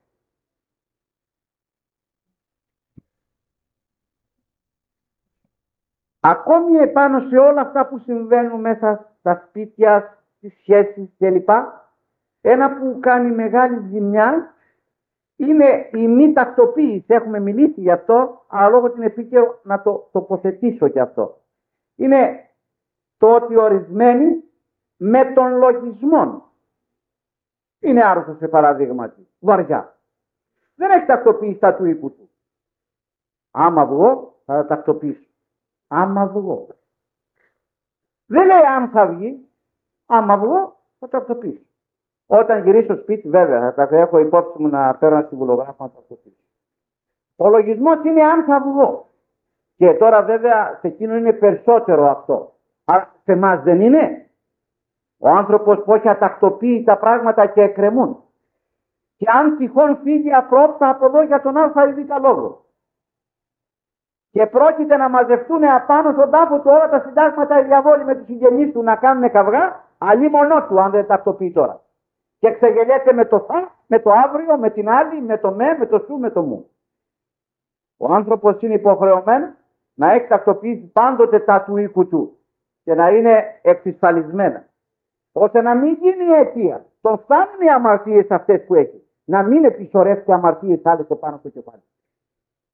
Ακόμη επάνω σε όλα αυτά που συμβαίνουν μέσα στα σπίτια, στις σχέσεις κλπ. Ένα που κάνει μεγάλη ζημιά είναι η μη τακτοποίηση. Έχουμε μιλήσει γι' αυτό, αλλά λόγω την επίκαιρο να το τοποθετήσω κι αυτό. Είναι το ότι ορισμένοι με τον λογισμό είναι άρρωστος, σε παραδείγματι, βαριά. Δεν έχει τακτοποιήσει τα του οίκου του. Άμα βγω, θα τα τακτοποιήσω. Άμα βγω. Δεν λέει αν θα βγει. Άμα βγω, θα τακτοποιήσω. Όταν γυρίσω σπίτι, βέβαια, θα τα έχω υπόψη μου να παίρνω ένα συμβουλογράφο να τακτοποιήσω. Ο λογισμός είναι αν θα βγω. Και τώρα βέβαια σε εκείνο είναι περισσότερο αυτό. Αλλά σε εμάς δεν είναι. Ο άνθρωπος που έχει ατακτοποιεί τα πράγματα και εκκρεμούν. Και αν τυχόν φύγει απρόπτα από εδώ για τον α ή β λόγο. Και πρόκειται να μαζευτούν απάνω στον τάφο του όλα τα συντάγματα οι διαβόλοι με τους συγγενείς του να κάνουν καυγά, αλλή μονό του αν δεν τακτοποιεί τώρα. Και ξεγελιέται με το θα, με το αύριο, με την άλλη, με το με το σου, με το μου. Ο άνθρωπος είναι υποχρεωμένος να έχει τακτοποιήσει πάντοτε τα του οίκου του και να είναι εξασφαλισμένα. Ώστε να μην γίνει αιτία. Τον φτάνουν οι αμαρτίες αυτές που έχει. Να μην επισορεύσει αμαρτίες άλλες επάνω στο κεφάλι.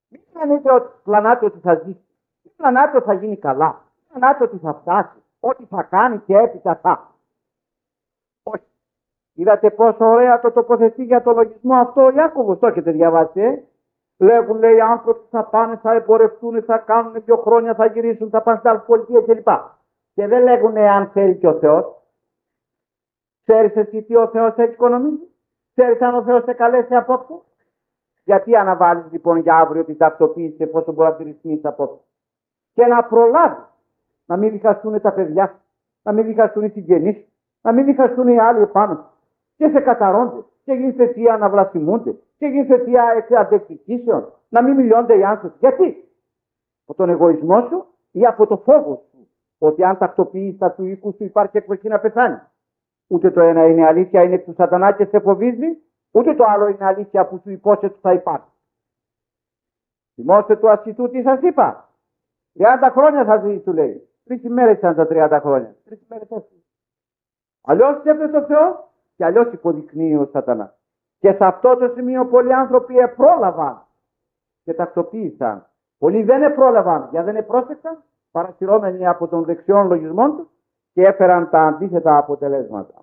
Μην πλανάτε ότι, πλανάτε ότι θα ζήσει. Μην πλανάτε ότι θα γίνει καλά. Μην πλανάτε ότι θα φτάσει. Ό,τι θα κάνει και έπειτα θα. Όχι. Είδατε πόσο ωραία το τοποθετεί για το λογισμό αυτό ο Ιάκωβος. Το έχετε διαβάσει. Λέγουν, λέει, οι άνθρωποι θα πάνε, θα εμπορευτούν, θα κάνουν 2 χρόνια, θα γυρίσουν, θα πάνε στα πολιτεία κλπ. Και δεν λέγουν αν θέλει και ο Θεός. Ξέρεις εσύ τι ο Θεός έχει οικονομήσει. Ξέρεις αν ο Θεός σε καλέσει απόψε. Γιατί αναβάλεις λοιπόν για αύριο την ταυτοποίηση και πόσο μπορεί να τη ρυθμίσει απόψε. Και να προλάβει να μην διχαστούν τα παιδιά, να μην διχαστούν οι συγγενείς, να μην διχαστούν οι άλλοι επάνω. Και σε καταρρώνται, και γίνεται αιτία να βλασιμούνται, και γίνεται αιτία αντεκδικήσεων, να μην μιλιώνται οι άνθρωποι. Γιατί? Από τον εγωισμό σου ή από το φόβο σου, ότι αν τακτοποιείς τα του οίκου σου υπάρχει εκδοχή να πεθάνει. Ούτε το ένα είναι αλήθεια, είναι του σατανά και σε φοβίζει, ούτε το άλλο είναι αλήθεια που σου υπόσχεται ότι θα υπάρχει. Θυμόστε του ασχητού τι σας είπα. 30 χρόνια θα ζει, του λέει. 3 ημέρες ήταν τα 30 χρόνια. 3 ημέρες έφυγε. Αλλιώς σκέφτεται το Θεό και αλλιώς υποδεικνύει ο σατανάς. Και σε αυτό το σημείο πολλοί άνθρωποι επρόλαβαν και τακτοποίησαν. Πολλοί δεν επρόλαβαν γιατί δεν επρόσεξαν, παρασυρώμενοι από τον δεξιόν λογισμών του και έφεραν τα αντίθετα αποτελέσματα.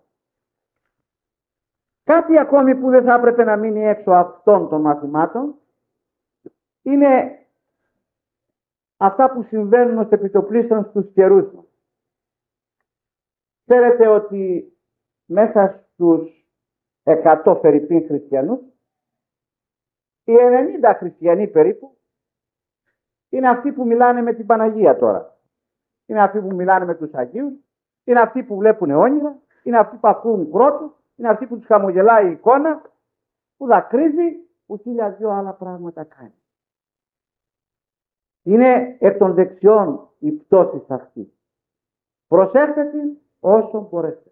Κάτι ακόμη που δεν θα έπρεπε να μείνει έξω αυτών των μαθημάτων είναι αυτά που συμβαίνουν ως επιτοπλίστων στους καιρούς μας. Ξέρετε ότι μέσα στους 100 φερειπίν χριστιανούς, οι 90 χριστιανοί περίπου είναι αυτοί που μιλάνε με την Παναγία τώρα. Είναι αυτοί που μιλάνε με τους Αγίους, είναι αυτοί που βλέπουν όνειρα, είναι αυτοί που ακούν πρώτους, είναι αυτοί που τους χαμογελάει η εικόνα, που δακρύζει, που 1002 άλλα πράγματα κάνει. Είναι εκ των δεξιών η πτώση αυτή. Προσέχετε όσο μπορέσετε.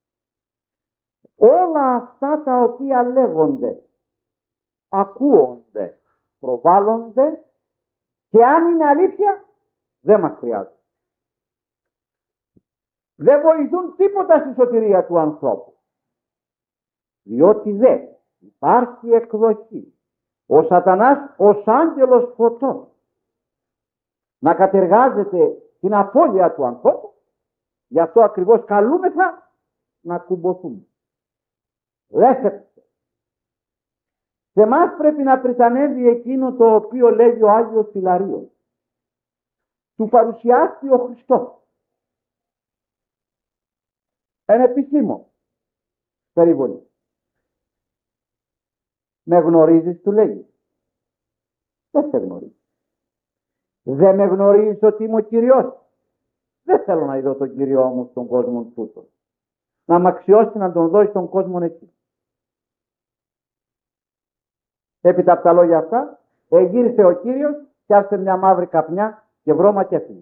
Όλα αυτά τα οποία λέγονται, ακούονται, προβάλλονται και αν είναι αλήθεια δεν μας χρειάζεται. Δεν βοηθούν τίποτα στη σωτηρία του ανθρώπου. Διότι δεν υπάρχει εκδοχή. Ο σατανάς ως άγγελος φωτός να κατεργάζεται την απώλεια του ανθρώπου. Γι' αυτό ακριβώς καλούμεθα να κουμποθούμε. Λέσετε. Σε εμάς πρέπει να πριτανεύει εκείνο το οποίο λέγει ο Άγιος Φιλαρίος. Του παρουσιάστηκε ο Χριστός. Εν επισήμω περιβολή. Με γνωρίζεις, του λέγει. Δεν σε γνωρίζει. Δεν με γνωρίζεις ότι είμαι ο Κυριός. Δεν θέλω να είδω τον Κυριό μου στον κόσμο τούτο. Να μ' αξιώσει να τον δώσει στον κόσμο εκεί. Έπειτα από τα λόγια αυτά, γύρισε ο Κύριος και άφησε μια μαύρη καπνιά και βρώμα και έφυγε.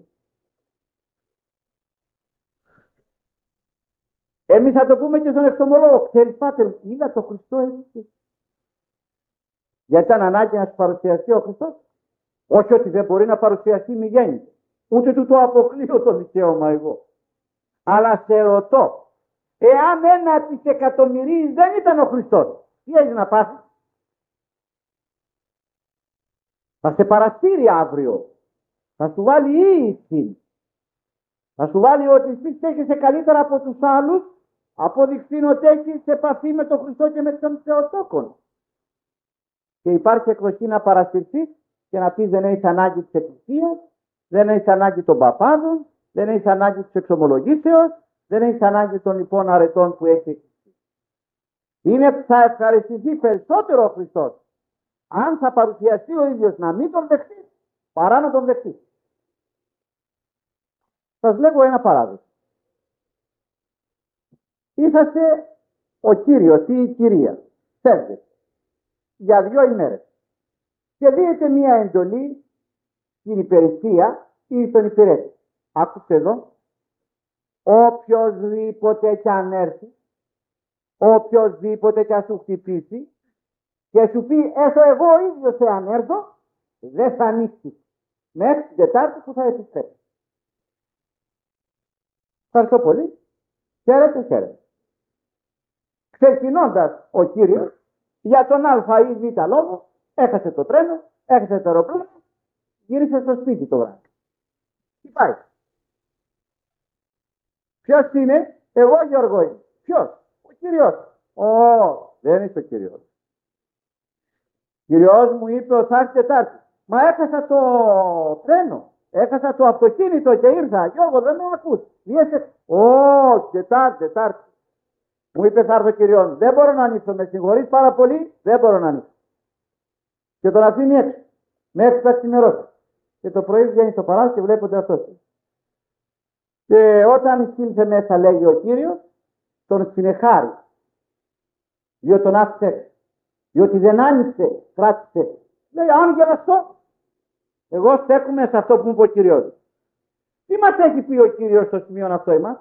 Εμείς θα το πούμε και στον εξομολόγο. Ξέρεις πάτερ, είδα το Χριστό έτσι. Γιατί ήταν ανάγκη να σου παρουσιαστεί ο Χριστός. Όχι ότι δεν μπορεί να παρουσιαστεί μη γέννητο. Ούτε του το αποκλείω το δικαίωμα εγώ. Αλλά σε ρωτώ, εάν 1% δεν ήταν ο Χριστός, τι έχει να πάθει? Θα σε παραστήρει αύριο. Θα σου βάλει ίηση. Θα σου βάλει ότι εσύ στέκεσαι καλύτερα από τους άλλους, αποδειχθεί ότι έχεις επαφή με τον Χριστό και με τον Θεοτόκον. Και υπάρχει εκδοχή να παραστηρθείς και να πεις δεν έχεις ανάγκη της Εκκλησίας, δεν έχεις ανάγκη των παπάδων, δεν έχεις ανάγκη της εξομολογήσεως, δεν έχεις ανάγκη των λοιπόν αρετών που έχει. Είναι θα ευχαριστηθεί περισσότερο ο Χριστός αν θα παρουσιαστεί ο ίδιος να μην τον δεχτεί παρά να τον δεχτεί. Σας λέγω ένα παράδειγμα. Είσαστε ο Κύριος ή η Κυρία, φεύγετε για 2 ημέρες και δίνετε μία εντολή στην υπηρεσία ή στον υπηρέτη. Άκουστε εδώ, οποιοσδήποτε κι αν έρθει, οποιοσδήποτε κι αν σου χτυπήσει και σου πει έσω εγώ ο ίδιος εάν έρθω, δεν θα ανοίξει μέχρι την Τετάρτη που θα επιστρέψει. Ευχαριστώ πολύ. Χαίρετε, χαίρετε. Ξεκινώντας ο Κύριος για τον α ή β λόγο, έχασε το τρένο Έρχεται το αεροπλάνο, γύρισε στο σπίτι το βράδυ. Τι πάει. Ποιος είναι? Εγώ Γιώργο είμαι. Ποιος? Ο Κύριος. Δεν είσαι ο Κύριος. Κύριος μου είπε ότι θα έρθει Τετάρτη. Μα έχασα το τρένο. Έχασα το αυτοκίνητο και ήρθα. Γιώργο, δεν με ακούς. Τετάρτη. Μου είπε θα έρθει ο Κύριος. Δεν μπορώ να ανοίξω. Με συγχωρείς πάρα πολύ. Δεν μπορώ να ανοίξω. Και τον αφήνει έξω. Μέχρι θα ξημερώσει. Και το πρωί βγαίνει στο παράθυρο και βλέπονται αυτός. Και όταν εισήλθε μέσα, λέγει ο Κύριος, τον συνεχάρει. Διότι τον άφησε. Διότι δεν άνοιξε, κράτησε. Λέει, αν γελαστώ, εγώ στέκομαι σε αυτό που μου είπε ο Κύριος. Τι μας έχει πει ο Κύριος στο σημείο αυτό εμάς?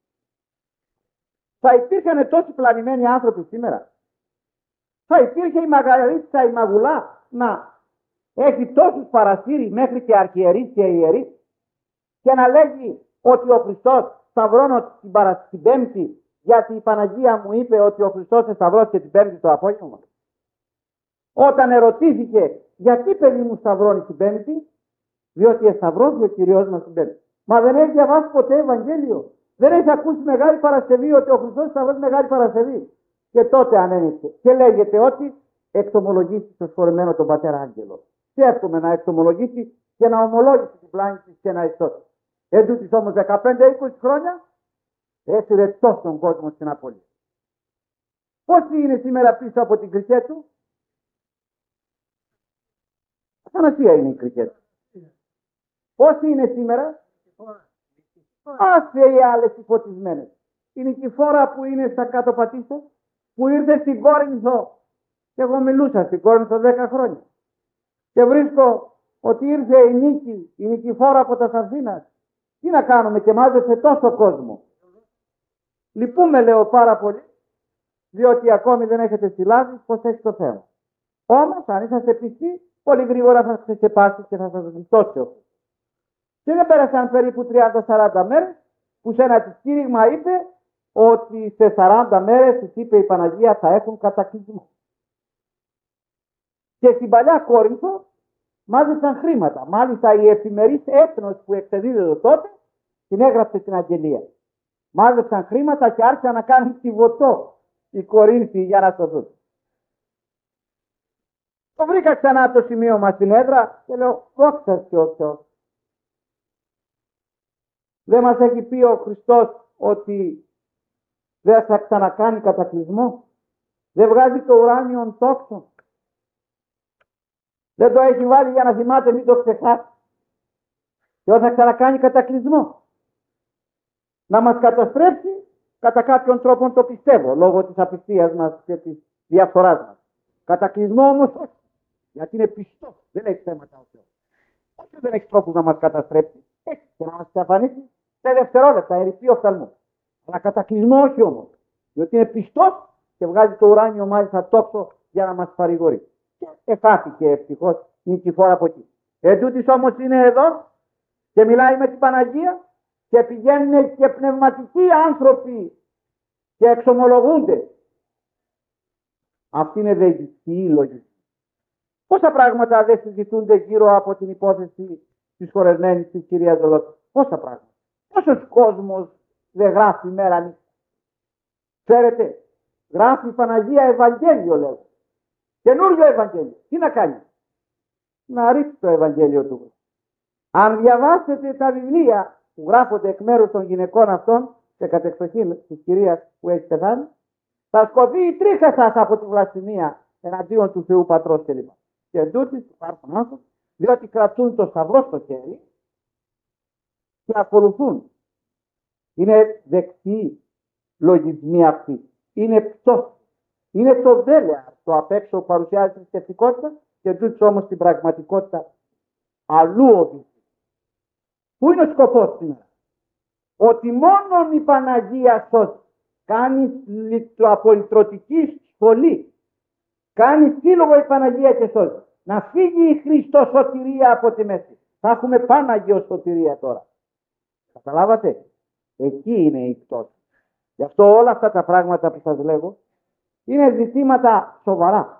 Θα υπήρχαν τόσοι πλανημένοι άνθρωποι σήμερα. Θα υπήρχε η Μαργαρίτσα, η Μαγουλά, να έχει τόσους παρασύρει μέχρι και αρχιερείς και ιερείς και να λέγει ότι ο Χριστός σταυρώνω την Πέμπτη, γιατί η Παναγία μου είπε ότι ο Χριστός σταυρώθηκε την Πέμπτη το απόγευμα. Όταν ερωτήθηκε γιατί παιδί μου σταυρώνει την Πέμπτη, διότι εσταυρώθηκε ο Κυριός μας την Πέμπτη. Μα δεν έχει διαβάσει ποτέ Ευαγγέλιο. Δεν έχει ακούσει Μεγάλη Παρασκευή ότι ο Χριστός σταυρώνει Μεγάλη Παρασκευή. Και τότε ανένυξε. Και λέγεται ότι εξομολογήσει στο σφορεμένο τον πατέρα Άγγελο. Και εύχομαι να εξομολογήσει και να ομολόγησε την πλάνη της και να ιστώσει. Εν τούτης όμως 15-20 χρόνια έφερε τόσο τον κόσμο στην απολύτω. Πόσοι είναι σήμερα πίσω από την κριτέ του? Αθανασία είναι η κριτέ του. Πόσοι είναι σήμερα? Άσε οι άλλες υποτισμένες. Η Νικηφόρα που είναι στα κάτω πατήσια, που ήρθε στην Κόρινθο, και εγώ μιλούσα στην Κόρινθο 10 χρόνια. Και βρίσκω ότι ήρθε η Νικηφόρα από τα Σαρδίνας. Τι να κάνουμε, και μάζεψε τόσο κόσμο. Λυπούμε, λέω, πάρα πολύ, διότι ακόμη δεν έχετε συλλάβει πώς έχει το θέμα. Όμως, αν είσαστε πιστοί, πολύ γρήγορα θα σας ξεπάσει και θα σας γλιτώσει. Και δεν πέρασαν περίπου 30-40 μέρες που σε ένα της κήρυγμα είπε ότι σε 40 μέρες, της είπε η Παναγία, θα έχουν κατακλυσμό. Και στην παλιά Κόρινθο μάζεψαν χρήματα. Μάλιστα η εφημερής Έθνος που εξεδίδεται τότε την έγραψε στην αγγελία. Μάζεψαν χρήματα και άρχισαν να κάνουν τιβωτό οι Κορίνθιοι για να σωθούν. Το βρήκα ξανά το σημείωμα στην έδρα και λέω, δόξα σε ο Θεός. Δεν μας έχει πει ο Χριστός ότι δεν θα ξανακάνει κατακλυσμό? Δεν βγάζει το ουράνιον τόξο? Δεν το έχει βάλει για να θυμάται, μην το ξεχάσει? Και όταν θα ξανακάνει κατακλυσμό, να μας καταστρέψει, κατά κάποιον τρόπο το πιστεύω, λόγω της απιστίας μας και της διαφθοράς μας. Κατακλυσμό όμως όχι, γιατί είναι πιστός, δεν έχει θέματα ο Θεός. Όχι, δεν έχει τρόπο να μας καταστρέψει, έχει και να μας εξαφανίσει σε δευτερόλεπτα, ερυπεί οφθαλμό. Αλλά κατακλυσμό όχι όμως, διότι είναι πιστός και βγάζει το ουράνιο μάλιστα τόξο για να μας παρηγορεί. Και εφάθηκε ευτυχώς Νικηφόρα από εκεί. Ετούτοις όμως είναι εδώ και μιλάει με την Παναγία και πηγαίνουν και πνευματικοί άνθρωποι και εξομολογούνται. Αυτή είναι δεκτική λογική. Πόσα πράγματα δεν συζητούνται γύρω από την υπόθεση της χωρεσμένης της κυρίας Δολότου? Πόσα πράγματα. Πόσος κόσμος δεν γράφει μέρα νύχτα? Ξέρετε, γράφει η Παναγία Ευαγγέλιο, λέω. Καινούριο Ευαγγέλιο. Τι να κάνει? Να ρίξει το Ευαγγέλιο του. Αν διαβάσετε τα βιβλία που γράφονται εκ μέρους των γυναικών αυτών και κατ' εξοχήν της κυρίας που έχει πεθάνει, θα σκοτεί η τρίχα σας από τη βλασφημία εναντίον του Θεού Πατρός κλπ. Και εντούτοις υπάρχουν άνθρωποι, διότι κρατούν το σταυρό στο χέρι και ακολουθούν. Είναι δεκτοί λογισμοί αυτοί. Είναι πτώση. Είναι το δέλεα. Το απ' έξω παρουσιάζει την θρησκευτικότητα και εντούτοις όμως την πραγματικότητα αλλού οδηγεί. Πού είναι ο σκοπός σήμερα? Ότι μόνον η Παναγία σώζει. Κάνει απολυτρωτική σχολή. Κάνει σύλλογο η Παναγία και σώζει. Να φύγει η Χριστοσωτηρία από τη μέση. Θα έχουμε Παναγιο σωτηρία τώρα. Καταλάβατε? Εκεί είναι η πτώση. Γι' αυτό όλα αυτά τα πράγματα που σας λέγω είναι ζητήματα σοβαρά.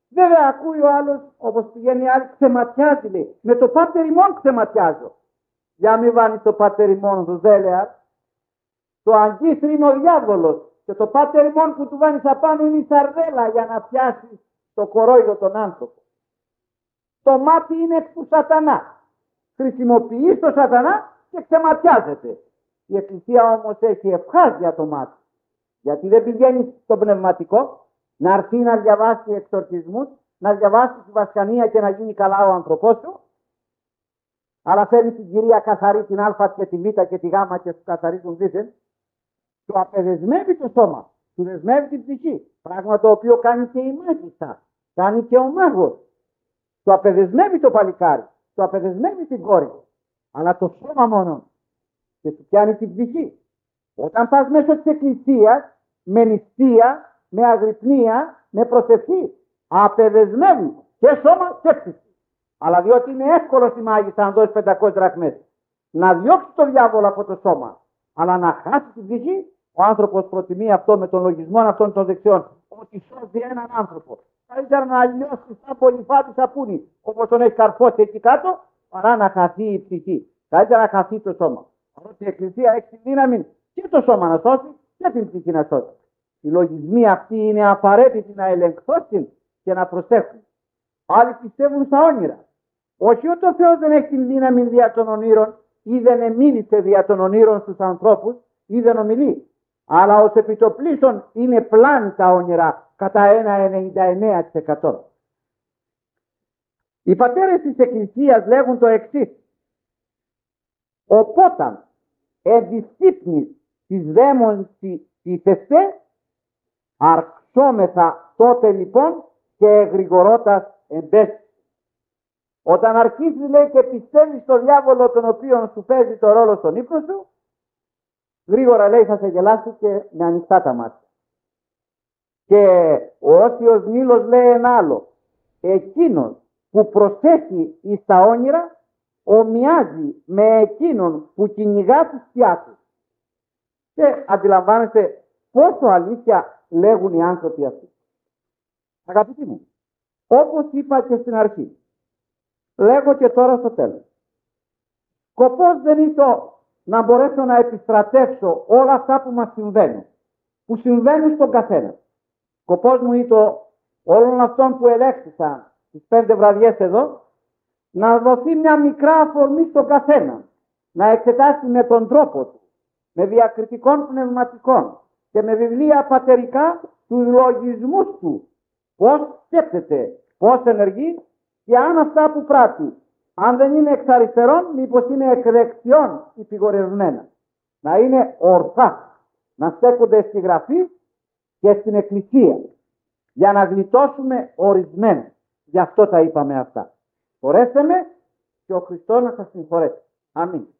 Βέβαια ακούει ο άλλος, όπως πηγαίνει άλλη, ξεματιάζει, λέει. Με το πάτερ ημών ξεματιάζω. Για μη βάνει το πάτερ ημών του δέλεα. Το αγκίστρι είναι ο διάβολος. Και το πάτερ ημών που του βάνεις απάνω είναι η σαρδέλα για να πιάσει το κορόιδο τον άνθρωπο. Το μάτι είναι εκ του σατανά. Χρησιμοποιείς το σατανά και ξεματιάζεται. Η Εκκλησία όμως έχει ευχάρδια το μάτι. Γιατί δεν πηγαίνει στο πνευματικό να έρθει να διαβάσει εξορκισμούς, να διαβάσει τη βασκανία και να γίνει καλά ο άνθρωπός σου, αλλά θέλει την κυρία καθαρή, την Α και τη Β και τη Γ και σου καθαρίζουν δίθεν, του απεδεσμεύει το σώμα, του δεσμεύει την ψυχή. Πράγμα το οποίο κάνει και η μάγισσα, κάνει και ο μάγος. Του απεδεσμεύει το παλικάρι, του απεδεσμεύει την κόρη, αλλά το σώμα μόνο και του πιάνει την ψυχή. Όταν πας μέσω της Εκκλησίας, με νηστεία, με αγρυπνία, με προσευχή, απεδεσμεύει και σώμα και ψυχή. Αλλά διότι είναι εύκολο στη μάγισσα να δώσει 500 δραχμές, να διώξει το διάβολο από το σώμα, αλλά να χάσει την ψυχή, ο άνθρωπος προτιμεί αυτό με τον λογισμό αυτών των δεξιών, ότι σώζει έναν άνθρωπο. Καλύτερα να λιώσει σαν πολυφάτη σαπούνι, όπως τον έχει καρφώσει εκεί κάτω, παρά να χαθεί η ψυχή. Καλύτερα να χαθεί το σώμα. Ότι η Εκκλησία έχει τη δύναμη και το σώμα να σώσει και την ψυχή να σώσει. Οι λογισμοί αυτοί είναι απαραίτητοι να ελεγχθούν και να προσέχουν. Άλλοι πιστεύουν στα όνειρα. Όχι ότι ο Θεός δεν έχει την δύναμη δια των ονείρων ή δεν εμίλησε δια των ονείρων στους ανθρώπους ή δεν ομιλεί. Αλλά ως επιτοπλίστων είναι πλάνη τα όνειρα κατά ένα 99%. Οι πατέρες της Εκκλησίας λέγουν το εξής. Οπότε εδισύπνης της δαίμονης της εστέ, αρξόμεθα τότε λοιπόν και εγρηγορώτας εμπέστη. Όταν αρχίζει λέει και πιστεύει στο διάβολο τον οποίο σου παίζει το ρόλο στον ύπνο σου, γρήγορα λέει θα σε γελάσει και με ανοιχτά τα μάτια. Και ο Όσιος Νείλος λέει ένα άλλο. Εκείνος που προσέχει εις τα όνειρα ομοιάζει με εκείνον που κυνηγά τους πιάτους. Και αντιλαμβάνεστε πόσο αλήθεια λέγουν οι άνθρωποι αυτοί. Αγαπητοί μου, όπως είπα και στην αρχή, λέγω και τώρα στο τέλος. Σκοπός δεν είναι να μπορέσω να επιστρατεύσω όλα αυτά που μας συμβαίνουν, που συμβαίνουν στον καθένα. Σκοπός μου είναι όλων αυτών που ελέγχθησαν τις 5 βραδιές εδώ, να δοθεί μια μικρά αφορμή στον καθένα, να εξετάσει με τον τρόπο του, με διακριτικών πνευματικών και με βιβλία πατερικά τους λογισμούς του, πώς σκέπτεται, πώς ενεργεί και αν αυτά που πράττει, αν δεν είναι εξ αριστερών, μήπως είναι εκ δεξιών υπηγορευμένα. Να είναι ορθά, να στέκονται στη Γραφή και στην Εκκλησία, για να γλιτώσουμε ορισμένα. Γι' αυτό τα είπαμε αυτά. Χωρέστε με και ο Χριστός να σας συγχωρέσει. Αμήν.